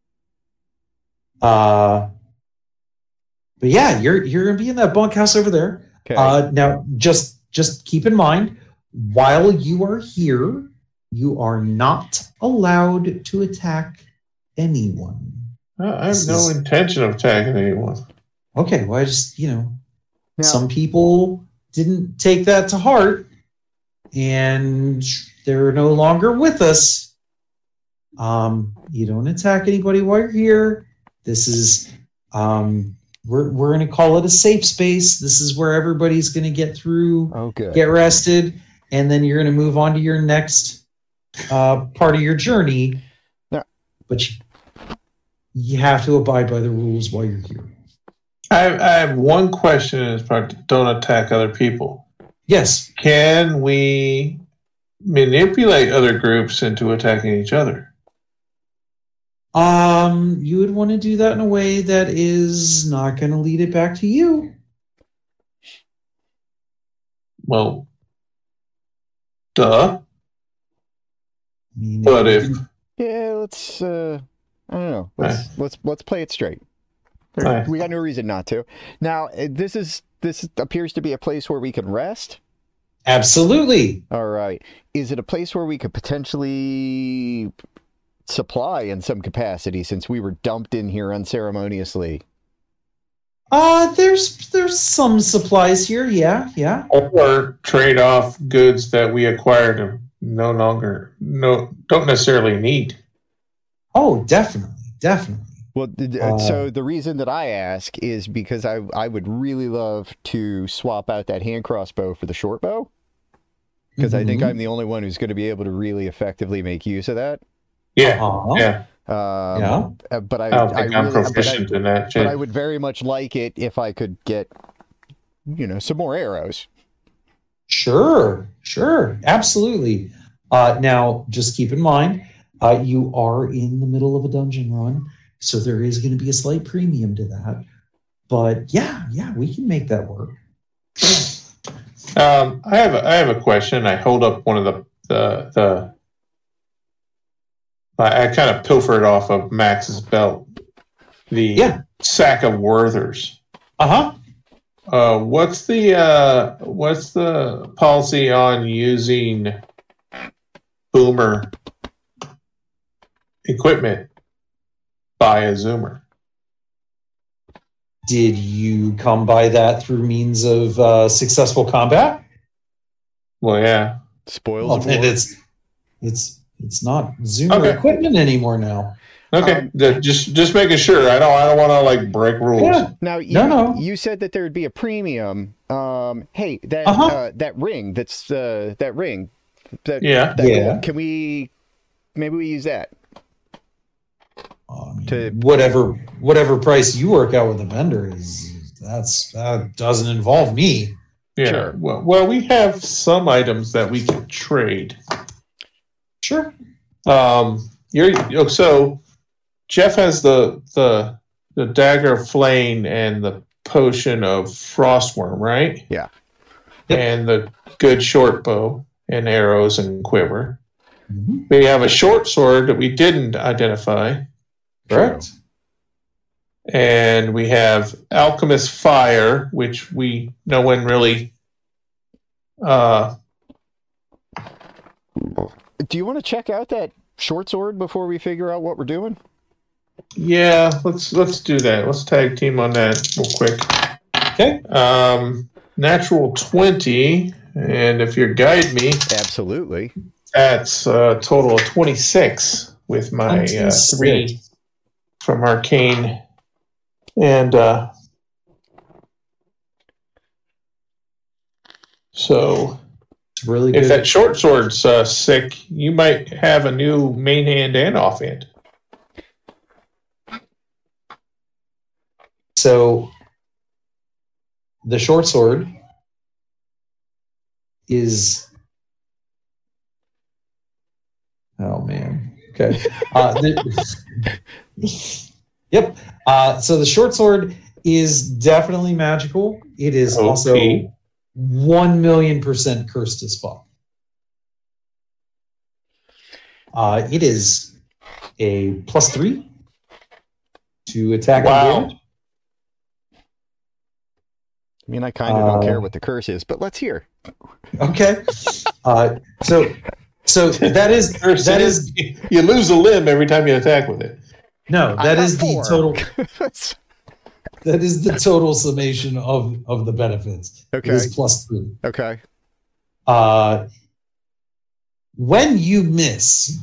But yeah, you're gonna be in that bunkhouse over there. Okay. Now, just keep in mind, while you are here, you are not allowed to attack anyone. I have no intention of attacking anyone. Okay, well, I just, some people didn't take that to heart, and they're no longer with us. You don't attack anybody while you're here. This is, we're going to call it a safe space. This is where everybody's going to get through, get rested, and then you're going to move on to your next part of your journey. Yeah. But you have to abide by the rules while you're here. I have one question in this part. Don't attack other people. Yes. Can we manipulate other groups into attacking each other? You would want to do that in a way that is not going to lead it back to you. Well, duh. But if let's I don't know. Let's play it straight. We got no reason not to. Now, this appears to be a place where we can rest. Absolutely. All right. Is it a place where we could potentially supply in some capacity since we were dumped in here unceremoniously? There's some supplies here. Yeah. Or trade off goods that we acquired and don't necessarily need. Oh, definitely. Well, so the reason that I ask is because I would really love to swap out that hand crossbow for the short bow, because I think I'm the only one who's going to be able to really effectively make use of that. Yeah, yeah. But I'm proficient in that. But I would very much like it if I could get, some more arrows. Sure, absolutely. Now, just keep in mind, you are in the middle of a dungeon run, so there is going to be a slight premium to that. But yeah, we can make that work. I have a question. I hold up one of the I kind of pilfered off of Max's belt the sack of Werthers. What's the policy on using boomer equipment by a Zoomer? Did you come by that through means of successful combat? Well, yeah. Spoils. And it's not Zoomer equipment anymore now. Okay, just making sure. I don't want to break rules. Yeah. Now, you said that there would be a premium. Hey, that ring. That's that ring. Can we? Maybe we use that. Whatever price you work out with the vendor that doesn't involve me. Yeah. Sure. Well, we have some items that we can trade. Sure. So Jeff has the dagger of flame and the potion of frostworm, right? Yeah. Yep. And the good short bow and arrows and quiver. Mm-hmm. We have a short sword that we didn't identify. Correct. And we have alchemist fire, which no one really. Do you want to check out that short sword before we figure out what we're doing? Yeah, let's do that. Let's tag team on that real quick. Okay. Natural 20, and if you guide me, absolutely. That's a total of 26 with my 3 from Arcane, and so. Really if good. that short sword's sick, you might have a new main hand and offhand. So the short sword is. Oh man. Okay. Yep. So the short sword is definitely magical. It is also 1,000,000% cursed as fuck. It is a +3 to attack and damage. I mean, I kind of don't care what the curse is, but let's hear. Okay. So that is you lose a limb every time you attack with it. No, that is the total. That is the total summation of the benefits. Okay. It is +3. Okay. When you miss,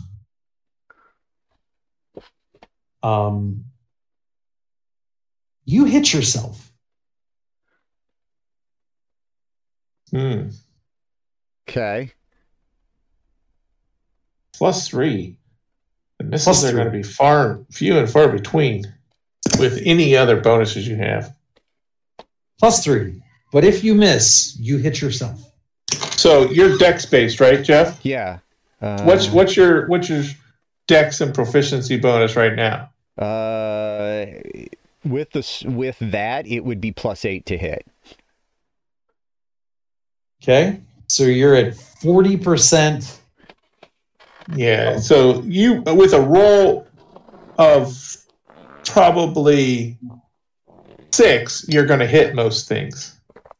you hit yourself. Okay. +3. The misses are going to be few and far between with any other bonuses you have. +3. But if you miss, you hit yourself. So you're dex based, right, Jeff? Yeah. What's your dex and proficiency bonus right now? With that, it would be +8 to hit. Okay. So you're at 40%. Yeah. So you, with a roll of probably 6, you're going to hit most things.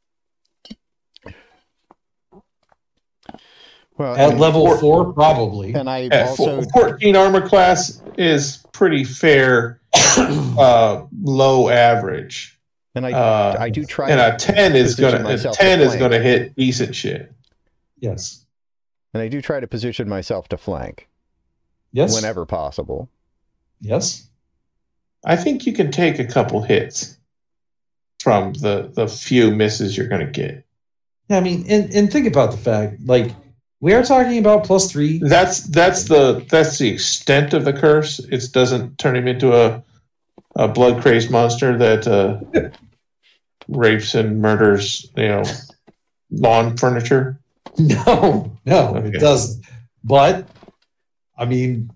Well, at level 4, probably. And I at also 14 armor class is pretty fair, low average. And I do try. And a 10 is position gonna myself 10 to is flank. gonna hit decent shit. Yes. And I do try to position myself to flank Yes. whenever possible. Yes. I think you can take a couple hits from the few misses you're gonna get. Yeah, I mean, and think about the fact, like, we are talking about +3. That's the extent of the curse. It doesn't turn him into a blood crazed monster that rapes and murders, lawn furniture. No, Okay. it doesn't. But I mean,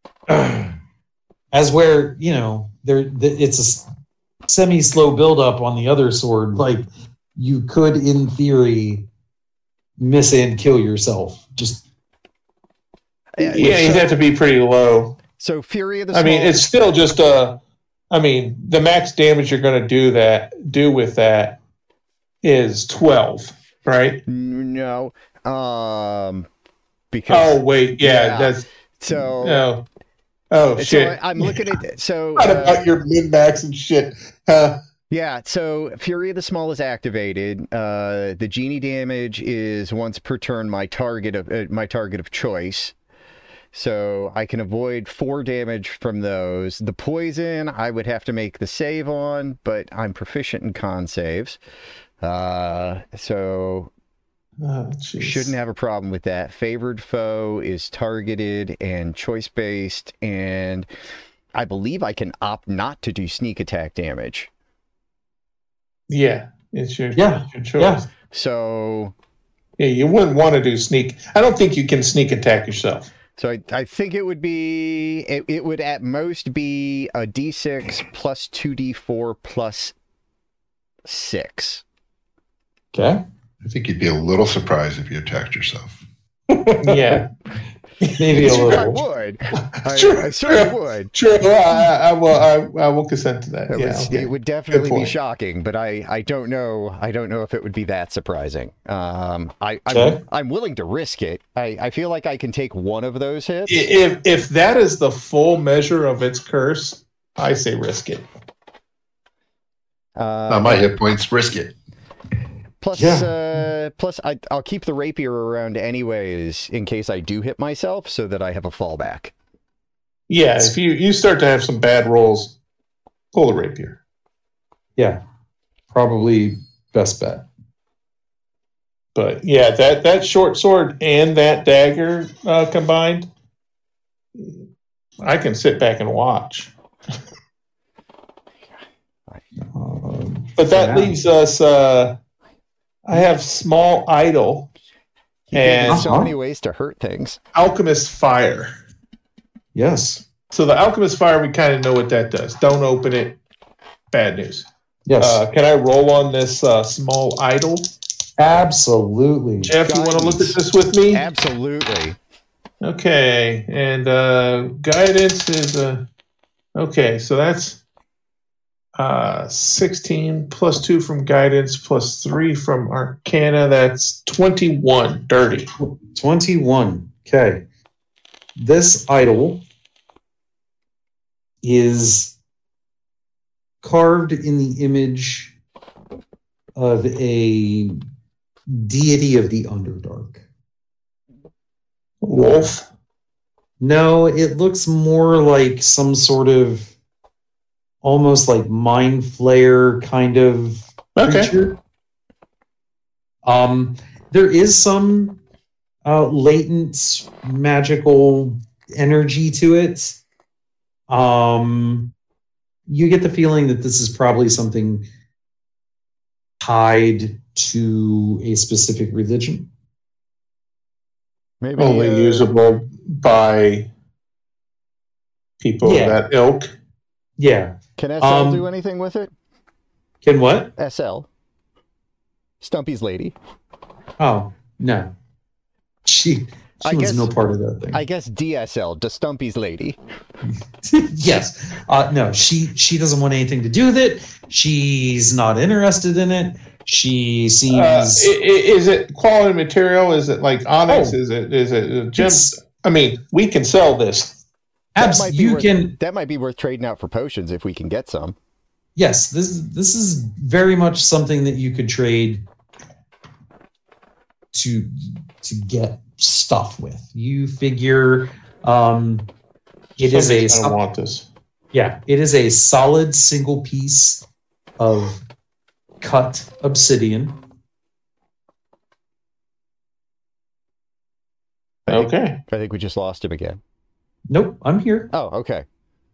as where it's a semi-slow build-up on the other sword. Like, you could, in theory, miss and kill yourself. Just Yeah, you'd have to be pretty low. So Fury of the I mean, Small- it's still just the max damage you're going to do with that is 12, right? No. Because Oh wait, yeah. That's so. Oh So shit! I'm looking at so. What about your min max and shit? Yeah, so Fury of the Small is activated. The genie damage is once per turn my target of choice. So I can avoid 4 damage from those. The poison I would have to make the save on, but I'm proficient in con saves. So shouldn't have a problem with that. Favored foe is targeted and choice based, and I believe I can opt not to do sneak attack damage. Yeah, it's your choice. Yeah. So Yeah, you wouldn't want to do sneak. I don't think you can sneak attack yourself. So I think it would be it would at most be a d6 plus 2d4 plus 6. okay. I think you'd be a little surprised if you attacked yourself. Yeah, Maybe a I little. would. True. I certainly would. True. I will consent to that. It would definitely Good be point. shocking, but I don't know if it would be that surprising. I'm willing to risk it. I feel like I can take one of those hits. If that is the full measure of its curse, I say risk it. Not my hit points, risk it. Plus, I'll keep the rapier around anyways in case I do hit myself, so that I have a fallback. Yeah, if you start to have some bad rolls, pull the rapier. Yeah. Probably best bet. But yeah, that short sword and that dagger combined, I can sit back and watch. But that leaves us. I have small idol and so many ways to hurt things. alchemist fire. Yes. So the alchemist fire, we kind of know what that does. Don't open it. Bad news. Yes. Can I roll on this small idol? Absolutely. Jeff, you want to look at this with me? Absolutely. Okay, and guidance is okay. So that's 16 plus 2 from guidance plus 3 from arcana. That's 21 dirty. 21. Okay. This idol is carved in the image of a deity of the Underdark. Wolf. No, it looks more like some sort of almost like mind flayer kind of creature. There is some latent magical energy to it. You get the feeling that this is probably something tied to a specific religion. Maybe Only usable by people of that ilk. Yeah. Can SL do anything with it? Can what? SL. Stumpy's lady. Oh, no. She was no part of that thing. I guess DSL, to Stumpy's lady. Yes. No, she doesn't want anything to do with it. She's not interested in it. She seems. Is it quality material? Is it like onyx? Is it gems? I mean, we can sell this. That might be worth trading out for potions if we can get some. Yes, this is very much something that you could trade to get stuff with. You figure it is a I don't want this. Yeah, it is a solid single piece of cut obsidian. Okay. I think we just lost him again. Nope, I'm here. Oh, okay.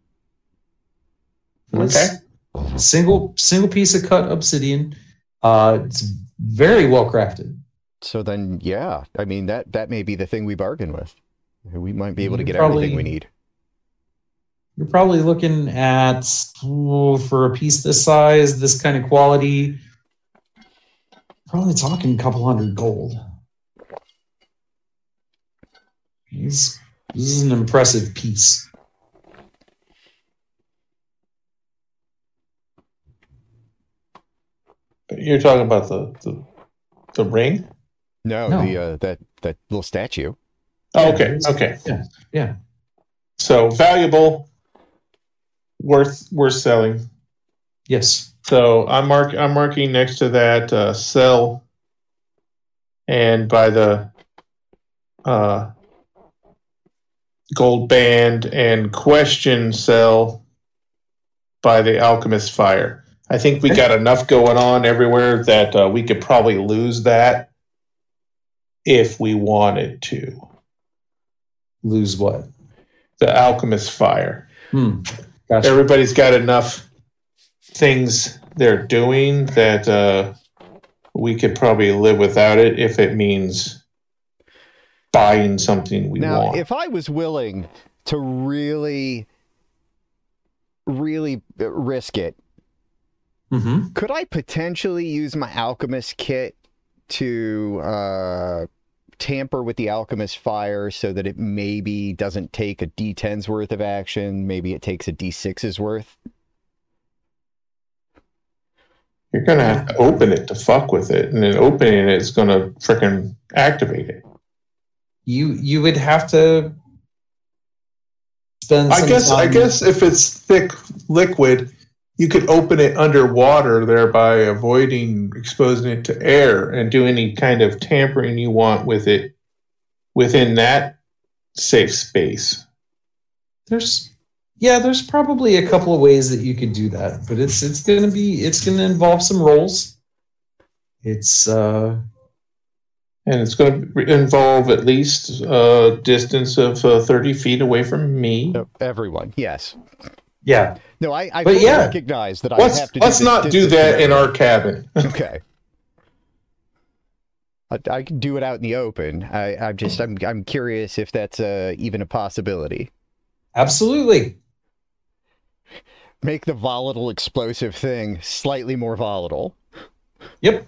Okay. Single piece of cut obsidian. It's very well crafted. So then, yeah, I mean that may be the thing we bargain with. We might be able to get Probably- everything we need. You're probably looking at, for a piece this size, this kind of quality, probably talking a couple hundred gold. This is an impressive piece. You're talking about the ring? No, No. that little statue. Oh, okay. Okay. Yeah. So valuable, worth selling. Yes. So I'm marking next to that sell, and by the gold band, and question sell by the alchemist fire. I think we got enough going on everywhere that we could probably lose that if we wanted to. Lose what? The alchemist fire. Gotcha. Everybody's got enough things they're doing that we could probably live without it if it means buying something we Now, want. if I was willing to really, really risk it, Mm-hmm. could I potentially use my alchemist kit to tamper with the alchemist fire so that it maybe doesn't take a D10's worth of action, maybe it takes a D6's worth? You're going to have to open it to fuck with it, and then opening it is going to frickin' activate it. You would have to spend some I time- guess if it's thick liquid, you could open it underwater, thereby avoiding exposing it to air, and do any kind of tampering you want with it within that safe space. There's probably a couple of ways that you could do that, but it's gonna involve some rolls. And it's going to involve at least a distance of 30 feet away from me. Everyone, yes. Yeah. No, I But fully yeah. recognize that I Let's have to do this not do distance that in commitment. our cabin. Okay. I can do it out in the open. I'm curious if that's even a possibility. Absolutely. Make the volatile explosive thing slightly more volatile. Yep.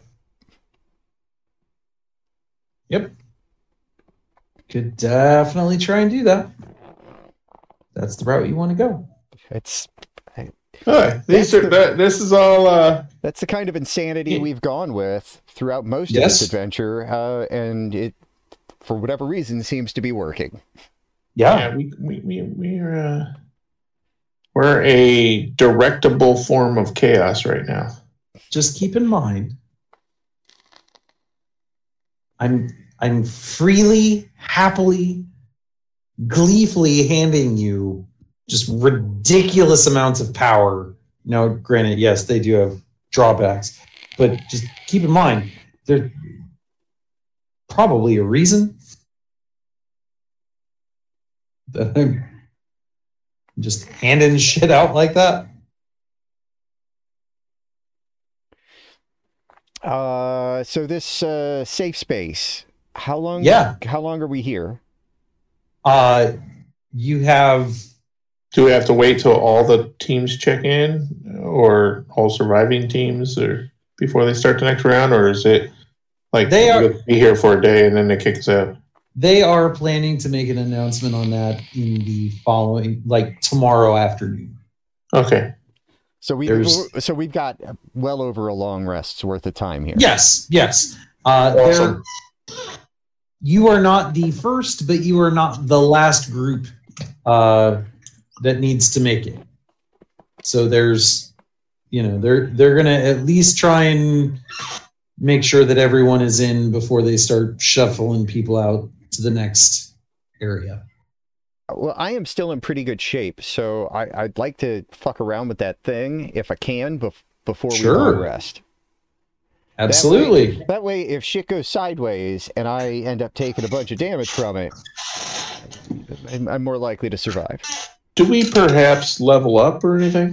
Could definitely try and do that. That's the route you want to go. It's This is all. that's the kind of insanity Yeah. we've gone with throughout most of Yes. this adventure, and it, for whatever reason, seems to be working. Yeah. We're a directable form of chaos right now. Just keep in mind, I'm freely, happily, gleefully handing you just ridiculous amounts of power. Now, granted, yes, they do have drawbacks, but just keep in mind, there's probably a reason that I'm just handing shit out like that. So this safe space, how long? Yeah. How long are we here? You have Do we have to wait till all the teams check in, or all surviving teams, or before they start the next round, or is it like we'll be here for a day and then they kick us out? They are planning to make an announcement on that in the following, like tomorrow afternoon. Okay. So we've got well over a long rest's worth of time here. Yes. Awesome. You are not the first, but you are not the last group that needs to make it. So there's they're gonna at least try and make sure that everyone is in before they start shuffling people out to the next area. Well, I am still in pretty good shape, so I'd like to fuck around with that thing if I can before we go rest. Absolutely. That way, if shit goes sideways and I end up taking a bunch of damage from it, I'm more likely to survive. Do we perhaps level up or anything?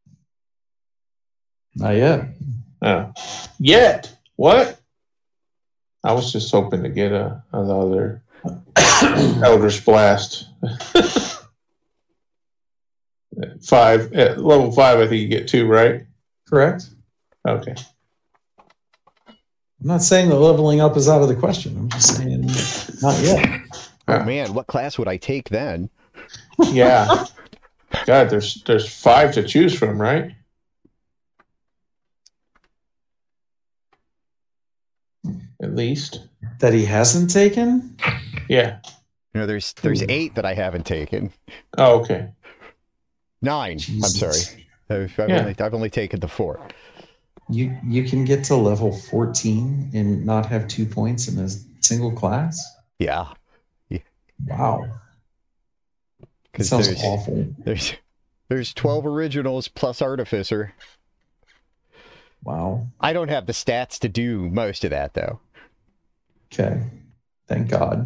Not yet. Yet? What? I was just hoping to get another Eldritch Blast. 5 at level 5. I think you get 2, right? Correct. Okay. I'm not saying that leveling up is out of the question. I'm just saying not yet. Oh man, what class would I take then? Yeah. God, there's 5 to choose from, right? At least. That he hasn't taken? Yeah. There's 8 that I haven't taken. Oh, okay. 9. Jesus. I'm sorry. I've only taken the 4. You can get to level 14 and not have 2 points in a single class? Yeah. Wow. That sounds awful. There's 12 originals plus Artificer. Wow. I don't have the stats to do most of that, though. Okay. Thank God.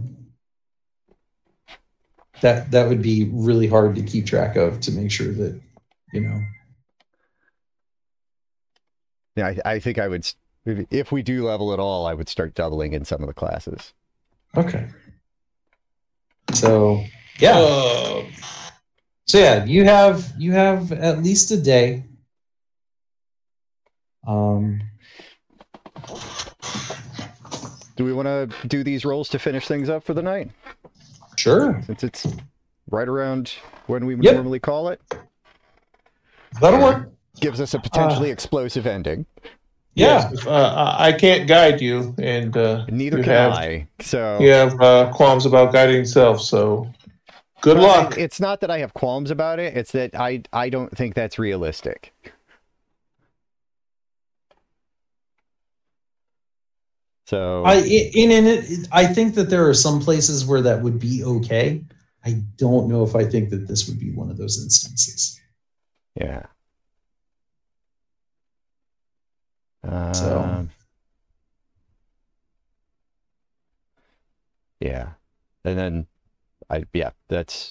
That would be really hard to keep track of to make sure that, Yeah, I think I would, if we do level at all, I would start doubling in some of the classes. Okay. So, yeah. So yeah, you have at least a day. Do we want to do these rolls to finish things up for the night? Sure. Since it's right around when we would normally call it. That'll work. Gives us a potentially explosive ending. Yeah. Yes, I can't guide you, and neither can I. So you have qualms about guiding yourself. So good luck. It's not that I have qualms about it. It's that I don't think that's realistic. So I think that there are some places where that would be okay. I don't know if I think that this would be one of those instances. Yeah. Yeah. And then that's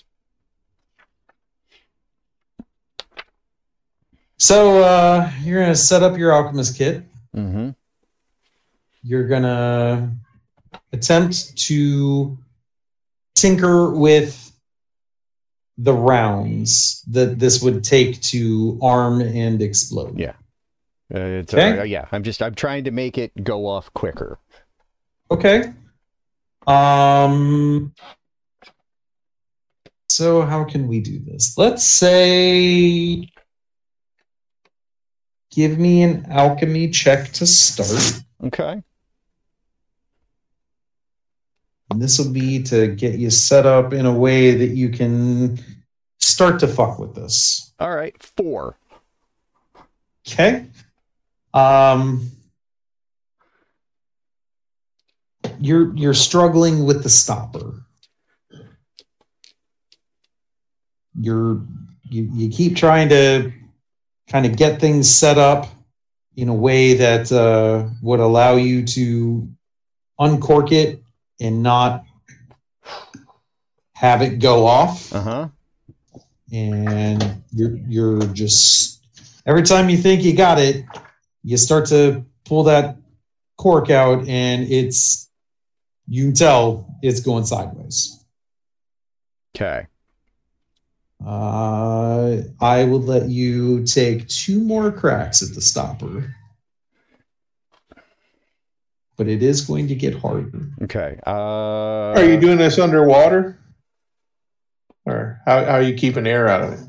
so you're gonna set up your alchemist kit. Mm-hmm. You're gonna attempt to tinker with the rounds that this would take to arm and explode. Yeah. Okay. I'm trying to make it go off quicker. Okay. So how can we do this? Let's say give me an alchemy check to start. Okay. And this will be to get you set up in a way that you can start to fuck with this. All right, 4. Okay. You're struggling with the stopper. You keep trying to kind of get things set up in a way that would allow you to uncork it and not have it go off. Uh-huh. And you're just every time you think you got it, you start to pull that cork out, and you can tell it's going sideways. Okay. I would let you take 2 more cracks at the stopper, but it is going to get harder. Okay. Are you doing this underwater, or how are you keeping air out of it?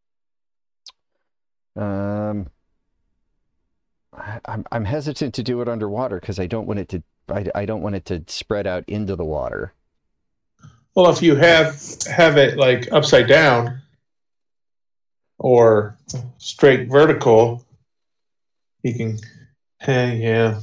I'm hesitant to do it underwater because I don't want it to. I don't want it to spread out into the water. Well, if you have it like upside down or straight vertical, he can. Yeah.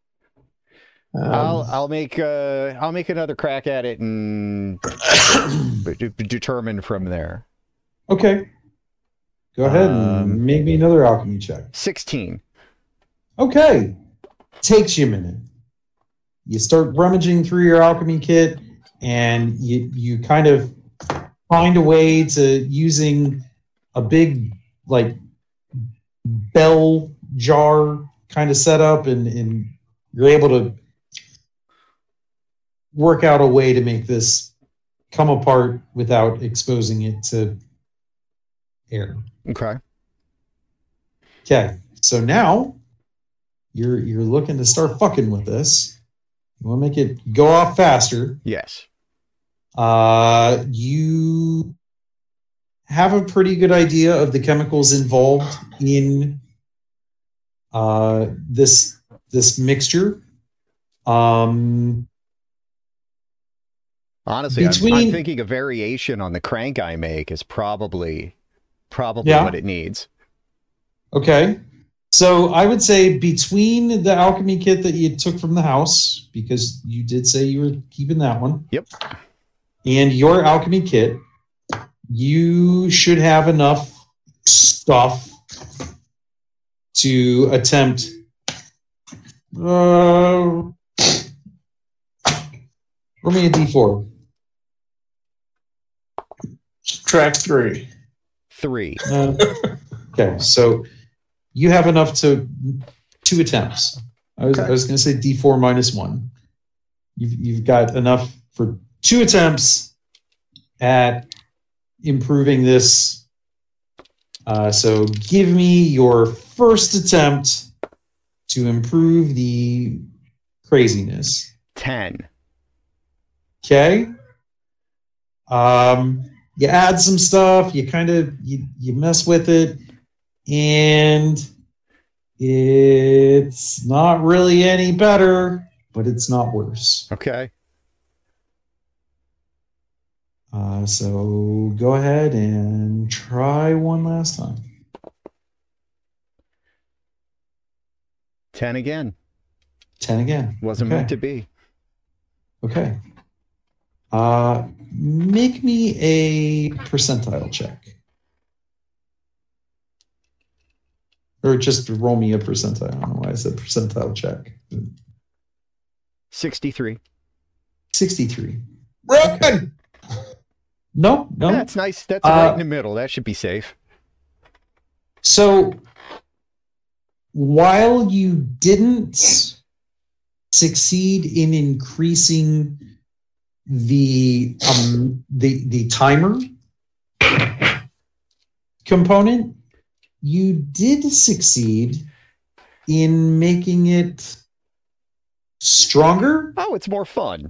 I'll make another crack at it and determine from there. Okay. Go ahead and make me another alchemy check. 16. Okay. Takes you a minute. You start rummaging through your alchemy kit, and you kind of find a way to using a big like bell jar kind of setup, and you're able to work out a way to make this come apart without exposing it to air. Okay. Okay. So now you're looking to start fucking with this. You want to make it go off faster. Yes. You have a pretty good idea of the chemicals involved in this mixture. Honestly, I'm thinking a variation on the crank I make is probably what it needs. Okay. So I would say between the alchemy kit that you took from the house, because you did say you were keeping that one. Yep. And your alchemy kit, you should have enough stuff to attempt roll me a d4. Subtract 3. 3. Okay, so you have enough to 2 attempts. I was going to say d4 minus 1. You've got enough for 2 attempts at improving this. So give me your first attempt to improve the craziness. 10. Okay. You add some stuff, you kind of you mess with it, and it's not really any better, but it's not worse. Okay. So go ahead and try one last time. 10 again. 10 again. Wasn't meant to be. Okay. Make me a percentile check. Or just roll me a percentile. I don't know why I said percentile check. 63. 63. Run! Okay. No. That's nice. That's right in the middle. That should be safe. So, while you didn't succeed in increasing the timer component, you did succeed in making it stronger. Oh, it's more fun.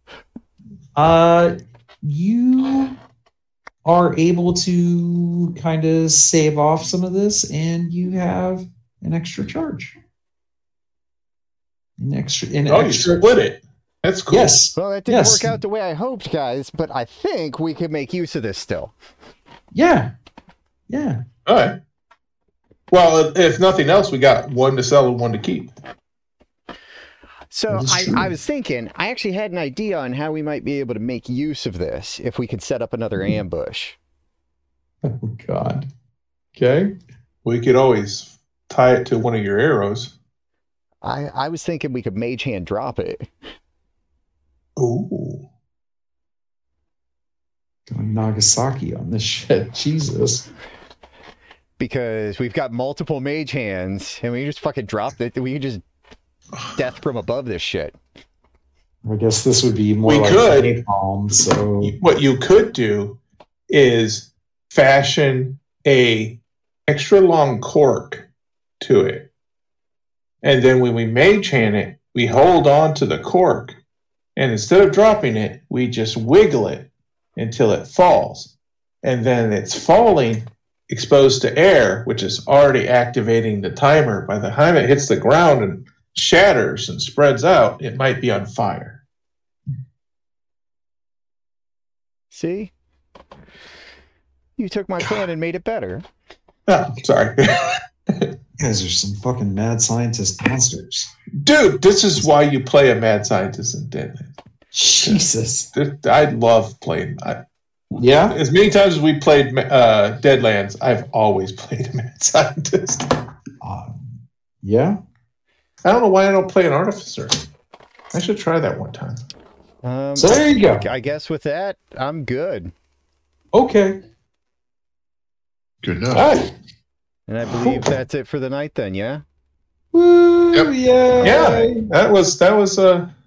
You are able to kind of save off some of this, and you have an extra charge. You split it. That's cool. Yes. Well, that didn't work out the way I hoped, guys, but I think we could make use of this still. Yeah. All right. Well, if nothing else, we got one to sell and one to keep. So I was thinking, I actually had an idea on how we might be able to make use of this if we could set up another ambush. Oh, God. Okay. We could always tie it to one of your arrows. I was thinking we could mage hand drop it. Ooh. Going Nagasaki on this shit. Jesus. Because we've got multiple mage hands, and we just fucking drop it. We can just death from above this shit. I guess this would be more napalm, so what you could do is fashion a extra long cork to it. And then when we mage hand it, we hold on to the cork. And instead of dropping it, we just wiggle it until it falls. And then it's falling exposed to air, which is already activating the timer. By the time it hits the ground and shatters and spreads out, it might be on fire. See? You took my plan and made it better. Oh, sorry. You guys are some fucking mad scientist monsters. Dude, this is why you play a mad scientist in Deadlands. Jesus. I love playing. Yeah? As many times as we played Deadlands, I've always played a mad scientist. Yeah? I don't know why I don't play an artificer. I should try that one time. So there you go. I guess with that, I'm good. Okay. Good enough. All right. And I believe that's it for the night then, yeah? Woo, Yep. yay. Yeah, that was